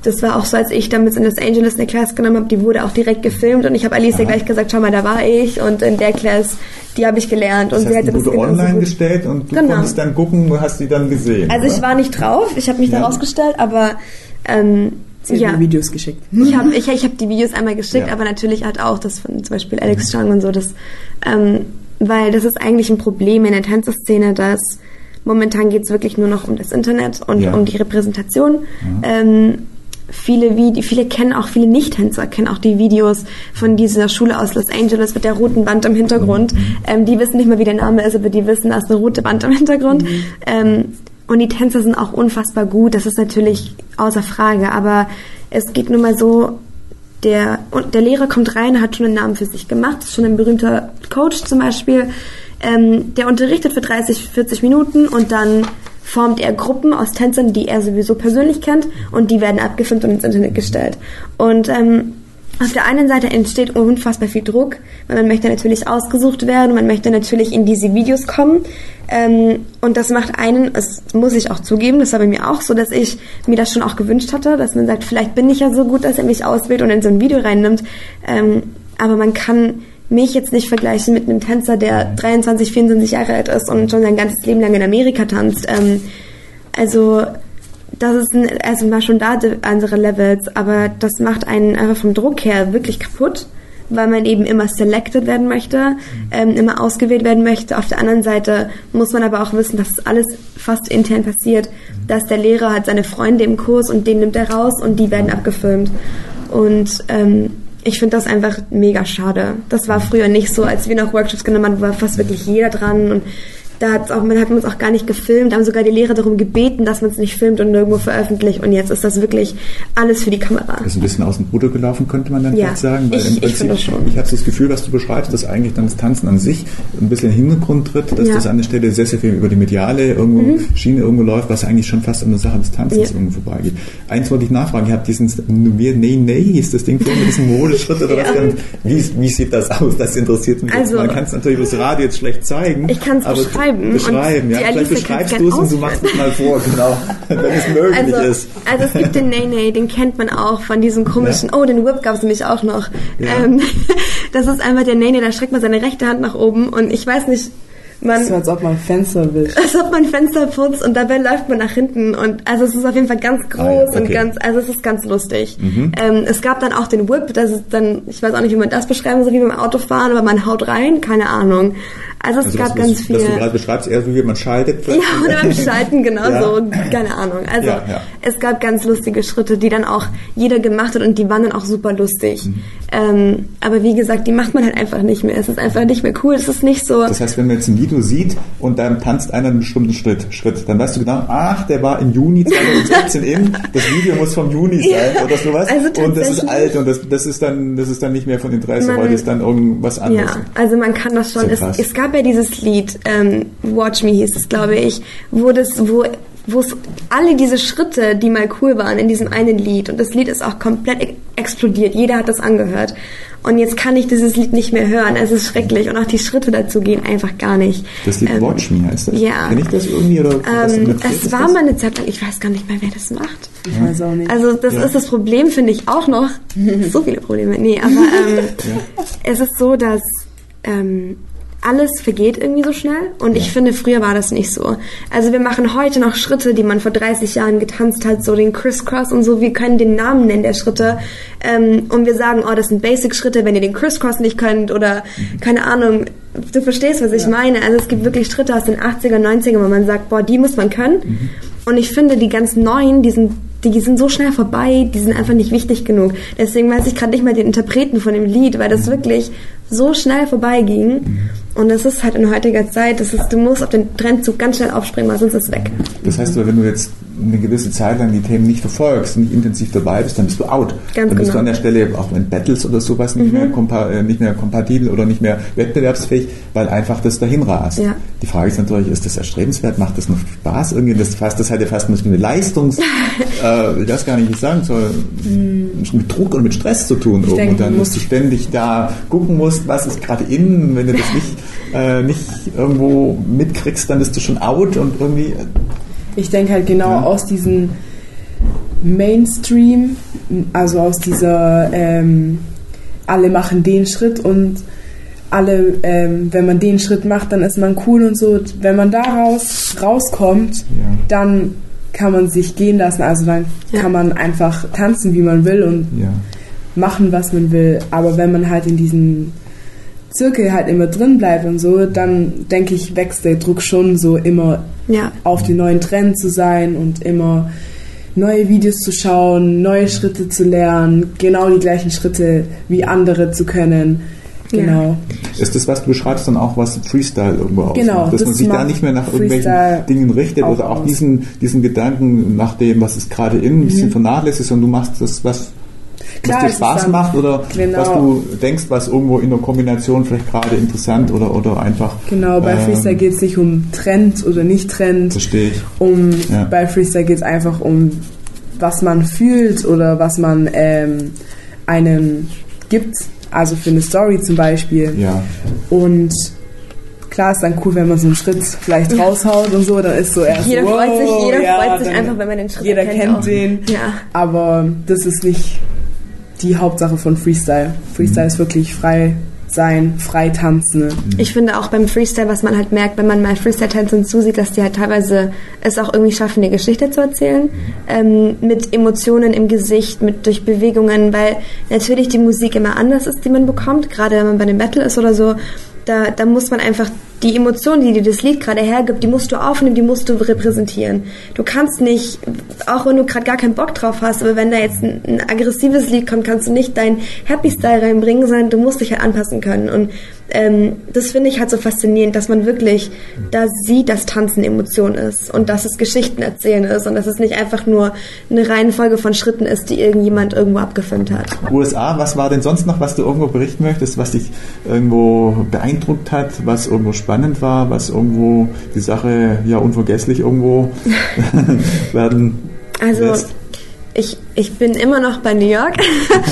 das war auch so, als ich damals in Los Angeles eine Class genommen habe, die wurde auch direkt gefilmt und ich habe Alicia Aha. gleich gesagt, schau mal, da war ich und in der Class, die habe ich gelernt. Das und heißt, sie hätte die wurde das online gut gestellt und du genau. konntest dann gucken, hast die dann gesehen. Also oder? Ich war nicht drauf, ich habe mich ja. da rausgestellt, aber ähm, Sie hat ja. die Videos geschickt. Ich habe ich, ich hab die Videos einmal geschickt, ja. aber natürlich halt auch das von zum Beispiel Alex Chung und so, das, ähm, weil das ist eigentlich ein Problem in der Tänzerszene, dass momentan geht es wirklich nur noch um das Internet und ja. um die Repräsentation. Ja. Ähm, viele, Vide- viele kennen auch, viele Nicht-Tänzer kennen auch die Videos von dieser Schule aus Los Angeles mit der roten Wand im Hintergrund. Mhm. Ähm, die wissen nicht mal, wie der Name ist, aber die wissen, da ist eine rote Wand im Hintergrund. Mhm. Ähm, und die Tänzer sind auch unfassbar gut, das ist natürlich außer Frage, aber es geht nun mal so, der, der Lehrer kommt rein, hat schon einen Namen für sich gemacht, ist schon ein berühmter Coach zum Beispiel, ähm, der unterrichtet für dreißig, vierzig Minuten und dann formt er Gruppen aus Tänzern, die er sowieso persönlich kennt und die werden abgefilmt und ins Internet gestellt. Und ähm, auf der einen Seite entsteht unfassbar viel Druck, weil man möchte natürlich ausgesucht werden, man möchte natürlich in diese Videos kommen ähm, und das macht einen, das muss ich auch zugeben, das war bei mir auch so, dass ich mir das schon auch gewünscht hatte, dass man sagt, vielleicht bin ich ja so gut, dass er mich auswählt und in so ein Video reinnimmt, ähm, aber man kann mich jetzt nicht vergleichen mit einem Tänzer, der dreiundzwanzig, vierundzwanzig Jahre alt ist und schon sein ganzes Leben lang in Amerika tanzt. Ähm, also das ist ein, also war schon da andere Levels, aber das macht einen einfach vom Druck her wirklich kaputt, weil man eben immer selected werden möchte, ähm, immer ausgewählt werden möchte. Auf der anderen Seite muss man aber auch wissen, dass es alles fast intern passiert, dass der Lehrer hat seine Freunde im Kurs und den nimmt er raus und die werden abgefilmt. Und ähm, ich finde das einfach mega schade. Das war früher nicht so, als wir noch Workshops genommen haben, war fast wirklich jeder dran und da hat's auch, man hat uns auch gar nicht gefilmt, da haben sogar die Lehrer darum gebeten, dass man es nicht filmt und nirgendwo veröffentlicht und jetzt ist das wirklich alles für die Kamera. Das ist ein bisschen aus dem Ruder gelaufen, könnte man dann ja, vielleicht sagen. Weil ich, im Prinzip, ich finde das schon. Ich habe das Gefühl, was du beschreibst, dass eigentlich dann das Tanzen an sich ein bisschen in den Hintergrund tritt, dass ja. das an der Stelle sehr, sehr viel über die mediale irgendwo mhm. Schiene irgendwo läuft, was eigentlich schon fast an der Sache des Tanzens ja. irgendwo vorbeigeht. Eins wollte ich nachfragen, ihr habt diesen Nee, nee, hieß das Ding vorhin mit diesem Modeschritt oder ja. was dann, wie, wie sieht das aus? Das interessiert mich. Also, man kann es natürlich über das Radio jetzt schlecht zeigen. Ich kann es beschreiben. beschreiben. Ja, vielleicht beschreibst du es und du machst es mal vor, genau, wenn es möglich also, ist. Also es gibt den Nay-Nay, den kennt man auch von diesem komischen, ja. oh, den Whip gab es nämlich auch noch. Ja. Ähm, das ist einfach der Nay-Nay, da streckt man seine rechte Hand nach oben und ich weiß nicht, man... So, als ob man ein Fenster wischt. Als ob man ein Fenster putzt und dabei läuft man nach hinten und also es ist auf jeden Fall ganz groß ah, ja, okay. und ganz, also es ist ganz lustig. Mhm. Ähm, es gab dann auch den Whip, das ist dann, ich weiß auch nicht, wie man das beschreiben soll, wie beim Autofahren, aber man haut rein, keine Ahnung. Also es also gab was, ganz was, viel. Was du gerade beschreibst, eher so wie man schaltet. Ja, oder beim Schalten, genau ja. so, keine Ahnung. Also ja, ja. es gab ganz lustige Schritte, die dann auch jeder gemacht hat und die waren dann auch super lustig. Mhm. Ähm, aber wie gesagt, die macht man halt einfach nicht mehr. Es ist einfach nicht mehr cool, es ist nicht so... Das heißt, wenn man jetzt ein Video sieht und dann tanzt einer einen bestimmten Schritt, Schritt, dann weißt du genau, ach, der war im Juni zweitausendsiebzehn in, das Video muss vom Juni sein ja. oder sowas also und das ist alt und das, das ist dann das ist dann nicht mehr von Interesse, man, heute ist dann irgendwas anderes. Ja, also man kann das schon, es, es gab ja dieses Lied, ähm, Watch Me hieß es, glaube ich, wo das, wo wo es alle diese Schritte, die mal cool waren, in diesem einen Lied und das Lied ist auch komplett e- explodiert, jeder hat das angehört und jetzt kann ich dieses Lied nicht mehr hören, es ist schrecklich und auch die Schritte dazu gehen einfach gar nicht. Das Lied ähm, Watch Me heißt das? Ja. Kenn ich das irgendwie? Oder ähm, es war mal eine Zeit lang, ich weiß gar nicht mehr, wer das macht. Ich ja. weiß auch nicht. Also das ja. ist das Problem, finde ich auch noch. So viele Probleme. Nee, aber ähm, ja. es ist so, dass ähm, alles vergeht irgendwie so schnell und ja. ich finde, früher war das nicht so. Also wir machen heute noch Schritte, die man vor dreißig Jahren getanzt hat, so den Crisscross und so, wir können den Namen nennen der Schritte ähm, und wir sagen, oh, das sind Basic-Schritte, wenn ihr den Crisscross nicht könnt oder mhm. keine Ahnung, du verstehst, was ich ja. meine. Also es gibt wirklich Schritte aus den achtziger, neunziger, wo man sagt, boah, die muss man können mhm. und ich finde, die ganz neuen, die sind die sind so schnell vorbei, die sind einfach nicht wichtig genug. Deswegen weiß ich gerade nicht mal den Interpreten von dem Lied, weil das wirklich so schnell vorbeiging. Und das ist halt in heutiger Zeit, das ist, du musst auf den Trendzug ganz schnell aufspringen, weil sonst ist es weg. Das heißt, wenn du jetzt eine gewisse Zeit lang die Themen nicht verfolgst, nicht intensiv dabei bist, dann bist du out. Ganz dann bist genau. du an der Stelle auch in Battles oder sowas nicht, mhm. mehr, kompa- äh, nicht mehr kompatibel oder nicht mehr wettbewerbsfähig, weil einfach das dahin rast. Ja. Die Frage ist natürlich, ist das erstrebenswert? Macht das noch Spaß? Irgendwie das fast, das hat ja fast eine Leistungs, äh, ich weiß gar nicht, wie ich sagen soll, mhm. mit Druck und mit Stress zu tun. Und denke, dann musst du ständig da gucken musst, was ist gerade innen. Wenn du das nicht, äh, nicht irgendwo mitkriegst, dann bist du schon out und irgendwie. Ich denke halt genau ja. aus diesen Mainstream, also aus dieser ähm, alle machen den Schritt und alle, ähm, wenn man den Schritt macht, dann ist man cool und so. Wenn man daraus rauskommt, ja. dann kann man sich gehen lassen, also dann ja. kann man einfach tanzen, wie man will und ja. machen, was man will. Aber wenn man halt in diesem Zirkel halt immer drin bleibt und so, dann denke ich, wächst der Druck schon so immer ja. auf den neuen Trend zu sein und immer neue Videos zu schauen, neue Schritte zu lernen, genau die gleichen Schritte wie andere zu können. Genau. Ja. Ist das, was du beschreibst, dann auch was Freestyle irgendwo ausmacht? Genau, dass das man sich da nicht mehr nach irgendwelchen Dingen richtet auch oder auch diesen, diesen Gedanken nach dem, was ist gerade in, ein bisschen mhm. vernachlässigt, sondern du machst das, was, Klar, was dir Spaß dann, macht oder genau. was du denkst, was irgendwo in der Kombination vielleicht gerade interessant oder, oder einfach... Genau, bei ähm, Freestyle geht es nicht um Trend oder nicht Trend. Verstehe ich. Um, ja. Bei Freestyle geht es einfach um, was man fühlt oder was man ähm, einem gibt. Also für eine Story zum Beispiel. Ja. Und klar ist dann cool, wenn man so einen Schritt vielleicht raushaut und so, dann ist so erst jeder wow, freut sich, jeder ja, freut sich einfach, wenn man den Schritt jeder kennt. kennt auch. den. Ja. Aber das ist nicht die Hauptsache von Freestyle. Freestyle mhm. ist wirklich frei sein, frei tanzen. Ich finde auch beim Freestyle, was man halt merkt, wenn man mal Freestyle-Tänzern zusieht, dass die halt teilweise es auch irgendwie schaffen, eine Geschichte zu erzählen, ähm, mit Emotionen im Gesicht, mit durch Bewegungen, weil natürlich die Musik immer anders ist, die man bekommt, gerade wenn man bei einem Battle ist oder so, da, da muss man einfach die Emotionen, die dir das Lied gerade hergibt, die musst du aufnehmen, die musst du repräsentieren. Du kannst nicht, auch wenn du gerade gar keinen Bock drauf hast, aber wenn da jetzt ein, ein aggressives Lied kommt, kannst du nicht deinen Happy-Style reinbringen, sondern du musst dich halt anpassen können. Und ähm, das finde ich halt so faszinierend, dass man wirklich da sieht, dass Tanzen Emotion ist und dass es Geschichten erzählen ist und dass es nicht einfach nur eine Reihenfolge von Schritten ist, die irgendjemand irgendwo abgefilmt hat. U S A, was war denn sonst noch, was du irgendwo berichten möchtest, was dich irgendwo beeindruckt hat, was irgendwo spannend war, was irgendwo die Sache ja unvergesslich irgendwo werden also lässt? Ich, ich bin immer noch bei New York.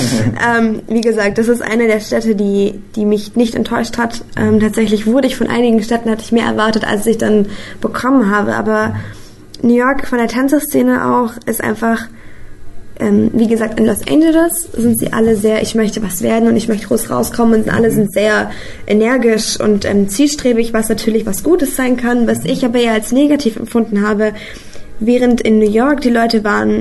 ähm, wie gesagt, das ist eine der Städte, die, die mich nicht enttäuscht hat. Ähm, tatsächlich wurde ich von einigen Städten, hatte ich mehr erwartet, als ich dann bekommen habe. Aber New York von der Tänzerszene auch ist einfach, ähm, wie gesagt, in Los Angeles sind sie alle sehr, ich möchte was werden und ich möchte groß rauskommen und alle sind sehr energisch und ähm, zielstrebig, was natürlich was Gutes sein kann, was ich aber eher als negativ empfunden habe. Während in New York die Leute waren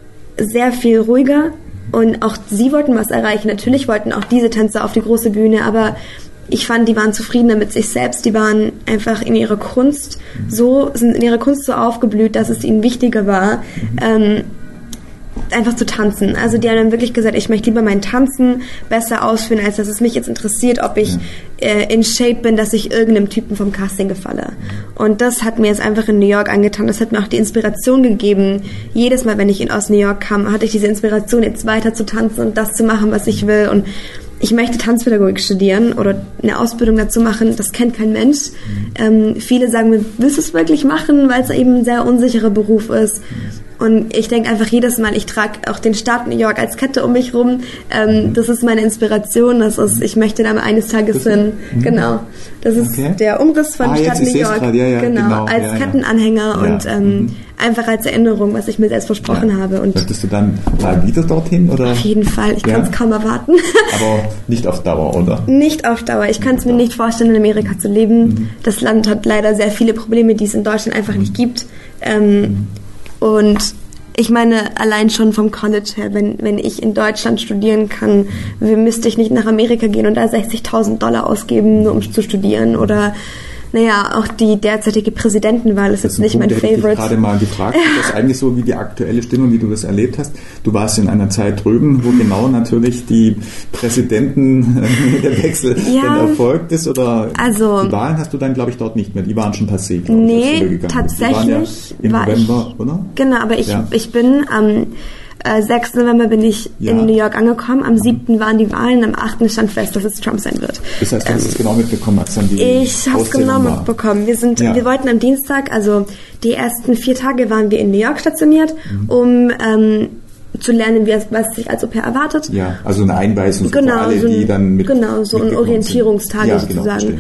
sehr viel ruhiger und auch sie wollten was erreichen. Natürlich wollten auch diese Tänzer auf die große Bühne, aber ich fand, die waren zufriedener mit sich selbst. Die waren einfach in ihrer Kunst so, sind in ihrer Kunst so aufgeblüht, dass es ihnen wichtiger war, ähm, einfach zu tanzen. Also die haben dann wirklich gesagt, ich möchte lieber mein Tanzen besser ausführen, als dass es mich jetzt interessiert, ob ich äh, in Shape bin, dass ich irgendeinem Typen vom Casting gefalle. Und das hat mir jetzt einfach in New York angetan. Das hat mir auch die Inspiration gegeben. Jedes Mal, wenn ich in, aus New York kam, hatte ich diese Inspiration, jetzt weiter zu tanzen und das zu machen, was ich will. Und ich möchte Tanzpädagogik studieren oder eine Ausbildung dazu machen. Das kennt kein Mensch. Ähm, viele sagen mir, willst du es wirklich machen, weil es eben ein sehr unsicherer Beruf ist. Und ich denke einfach jedes Mal, ich trage auch den Staat New York als Kette um mich rum. Ähm, das ist meine Inspiration. Das ist, ich möchte da mal eines Tages hin. Mhm. Genau. Das ist okay. Der Umriss von ah, Stadt New York. Ja, ja, genau. genau. Als ja, Kettenanhänger ja. und ähm, mhm. einfach als Erinnerung, was ich mir selbst versprochen ja. habe. Und möchtest du dann mal wieder dorthin? Oder? Auf jeden Fall. Ich ja. kann es kaum erwarten. Aber nicht auf Dauer, oder? Nicht auf Dauer. Ich kann es mir nicht vorstellen, in Amerika zu leben. Mhm. Das Land hat leider sehr viele Probleme, die es in Deutschland einfach mhm. nicht gibt. Ähm, mhm. Und ich meine, allein schon vom College her, wenn, wenn ich in Deutschland studieren kann, müsste ich nicht nach Amerika gehen und da sechzigtausend Dollar ausgeben, nur um zu studieren. Oder, naja, auch die derzeitige Präsidentenwahl ist das jetzt nicht mein Punkt, Favorite. Ich habe gerade mal gefragt, ist das eigentlich so wie die aktuelle Stimmung, wie du das erlebt hast? Du warst in einer Zeit drüben, wo genau natürlich die Präsidenten, der Wechsel ja, dann erfolgt ist, oder also, die Wahlen hast du dann, glaube ich, dort nicht mehr. Die waren schon passé, glaube ich. Nee, tatsächlich. Die waren ja im war November, ich, oder? Genau, aber ich, ja. ich bin am ähm, Äh, sechsten November bin ich ja. in New York angekommen. Am siebten waren die Wahlen, am achten stand fest, dass es Trump sein wird. Das heißt, du hast ähm, es genau mitbekommen, als dann die Ich habe es genau war. mitbekommen. Wir sind, ja. wir wollten am Dienstag, also die ersten vier Tage waren wir in New York stationiert, mhm. um ähm, zu lernen, wie es, was sich als Au pair erwartet. Ja, also eine Einweisung genau, für alle, so ein, die dann mit Genau, so ein Orientierungstage ja, sozusagen. Genau,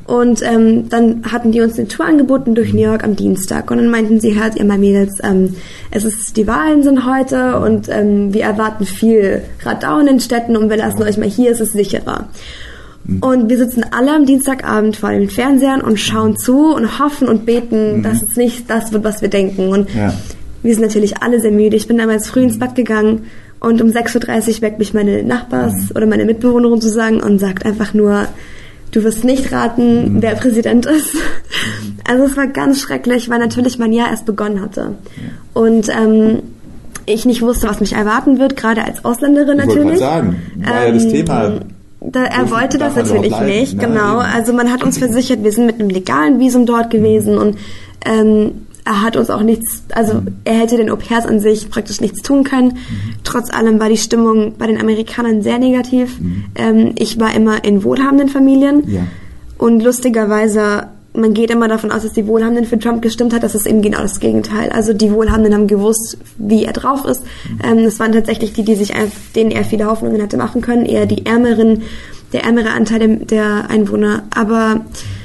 Und ähm, dann hatten die uns eine Tour angeboten durch New York am Dienstag. Und dann meinten sie, hört ihr mal Mädels, ähm, es ist, die Wahlen sind heute und ähm, wir erwarten viel Radau in den Städten und wir lassen euch mal hier, es ist sicherer. Und wir sitzen alle am Dienstagabend vor den Fernsehern und schauen zu und hoffen und beten, mhm. dass es nicht das wird, was wir denken. Und ja. wir sind natürlich alle sehr müde. Ich bin damals früh ins Bett gegangen und um sechs Uhr dreißig weckt mich meine Nachbars mhm. oder meine Mitbewohnerin sozusagen und sagt einfach nur, du wirst nicht raten, mhm. wer Präsident ist. Mhm. Also es war ganz schrecklich, weil natürlich mein Jahr erst begonnen hatte. Ja. Und ähm, ich nicht wusste, was mich erwarten wird, gerade als Ausländerin natürlich. Ich wollte sagen, war ähm, ja das Thema. Da, er wollte das natürlich nicht, genau. Also man hat uns versichert, wir sind mit einem legalen Visum dort gewesen mhm. und ähm, er hat uns auch nichts, also er hätte den Au-pairs an sich praktisch nichts tun können. Mhm. Trotz allem war die Stimmung bei den Amerikanern sehr negativ. Mhm. Ähm, ich war immer in wohlhabenden Familien ja. und lustigerweise, man geht immer davon aus, dass die Wohlhabenden für Trump gestimmt hat. Das ist eben genau das Gegenteil. Also die Wohlhabenden haben gewusst, wie er drauf ist. Mhm. Ähm, es waren tatsächlich die, die sich, denen er viele Hoffnungen hätte machen können. Eher die ärmeren, der ärmere Anteil der, der Einwohner. Aber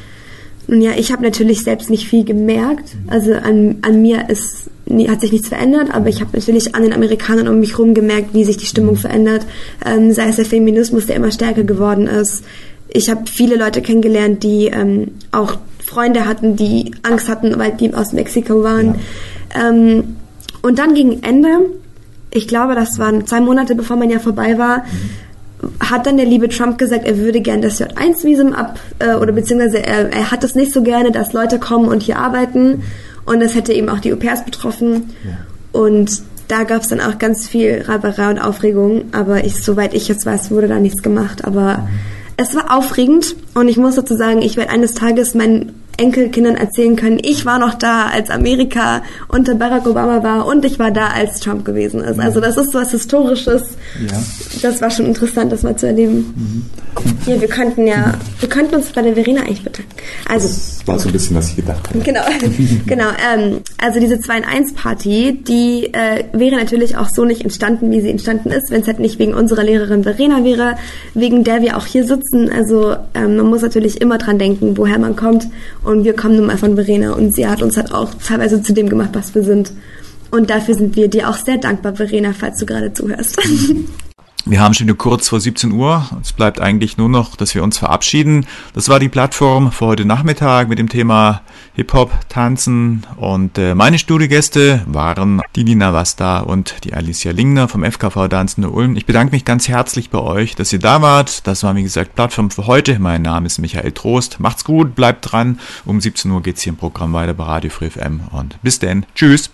nun ja, ich habe natürlich selbst nicht viel gemerkt. Also an, an mir ist, hat sich nichts verändert, aber ich habe natürlich an den Amerikanern um mich herum gemerkt, wie sich die Stimmung verändert. Ähm, sei es der Feminismus, der immer stärker geworden ist. Ich habe viele Leute kennengelernt, die ähm, auch Freunde hatten, die Angst hatten, weil die aus Mexiko waren. Ja. Ähm, und dann gegen Ende, ich glaube, das waren zwei Monate, bevor mein Jahr vorbei war, mhm. hat dann der liebe Trump gesagt, er würde gern das J eins Visum ab, äh, oder beziehungsweise er, er hat es nicht so gerne, dass Leute kommen und hier arbeiten. Und das hätte eben auch die Au-pairs betroffen. Ja. Und da gab es dann auch ganz viel Reiberei und Aufregung. Aber ich, soweit ich jetzt weiß, wurde da nichts gemacht. Aber mhm. es war aufregend und ich muss dazu sagen, ich werde eines Tages meinen Enkelkindern erzählen können, ich war noch da, als Amerika unter Barack Obama war und ich war da, als Trump gewesen ist. Also das ist so was Historisches. Ja. Das war schon interessant, das mal zu erleben. Mhm. Ja, wir könnten ja, wir könnten uns bei der Verena eigentlich bedanken. Also, das war so ein bisschen, was ich gedacht habe. Genau, genau. Ähm, also diese zwei in eins Party, die äh, wäre natürlich auch so nicht entstanden, wie sie entstanden ist, wenn es halt nicht wegen unserer Lehrerin Verena wäre, wegen der wir auch hier sitzen. Also ähm, man muss natürlich immer dran denken, woher man kommt. Und wir kommen nun mal von Verena und sie hat uns halt auch teilweise zu dem gemacht, was wir sind. Und dafür sind wir dir auch sehr dankbar, Verena, falls du gerade zuhörst. Wir haben schon wieder kurz vor siebzehn Uhr. Es bleibt eigentlich nur noch, dass wir uns verabschieden. Das war die Plattform für heute Nachmittag mit dem Thema Hip-Hop, Tanzen. Und äh, meine Studiogäste waren die Nina Wasta und die Alicia Lingner vom F K V Tanzende Ulm. Ich bedanke mich ganz herzlich bei euch, dass ihr da wart. Das war, wie gesagt, Plattform für heute. Mein Name ist Michael Trost. Macht's gut, bleibt dran. Um siebzehn Uhr geht's hier im Programm weiter bei Radio Free F M. Und bis denn. Tschüss.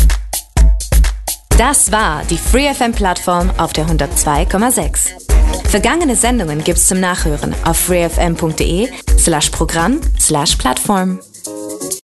Das war die Free F M-Plattform auf der hundertzwei Komma sechs. Vergangene Sendungen gibt's zum Nachhören auf freefm punkt de slash Programm slash Plattform.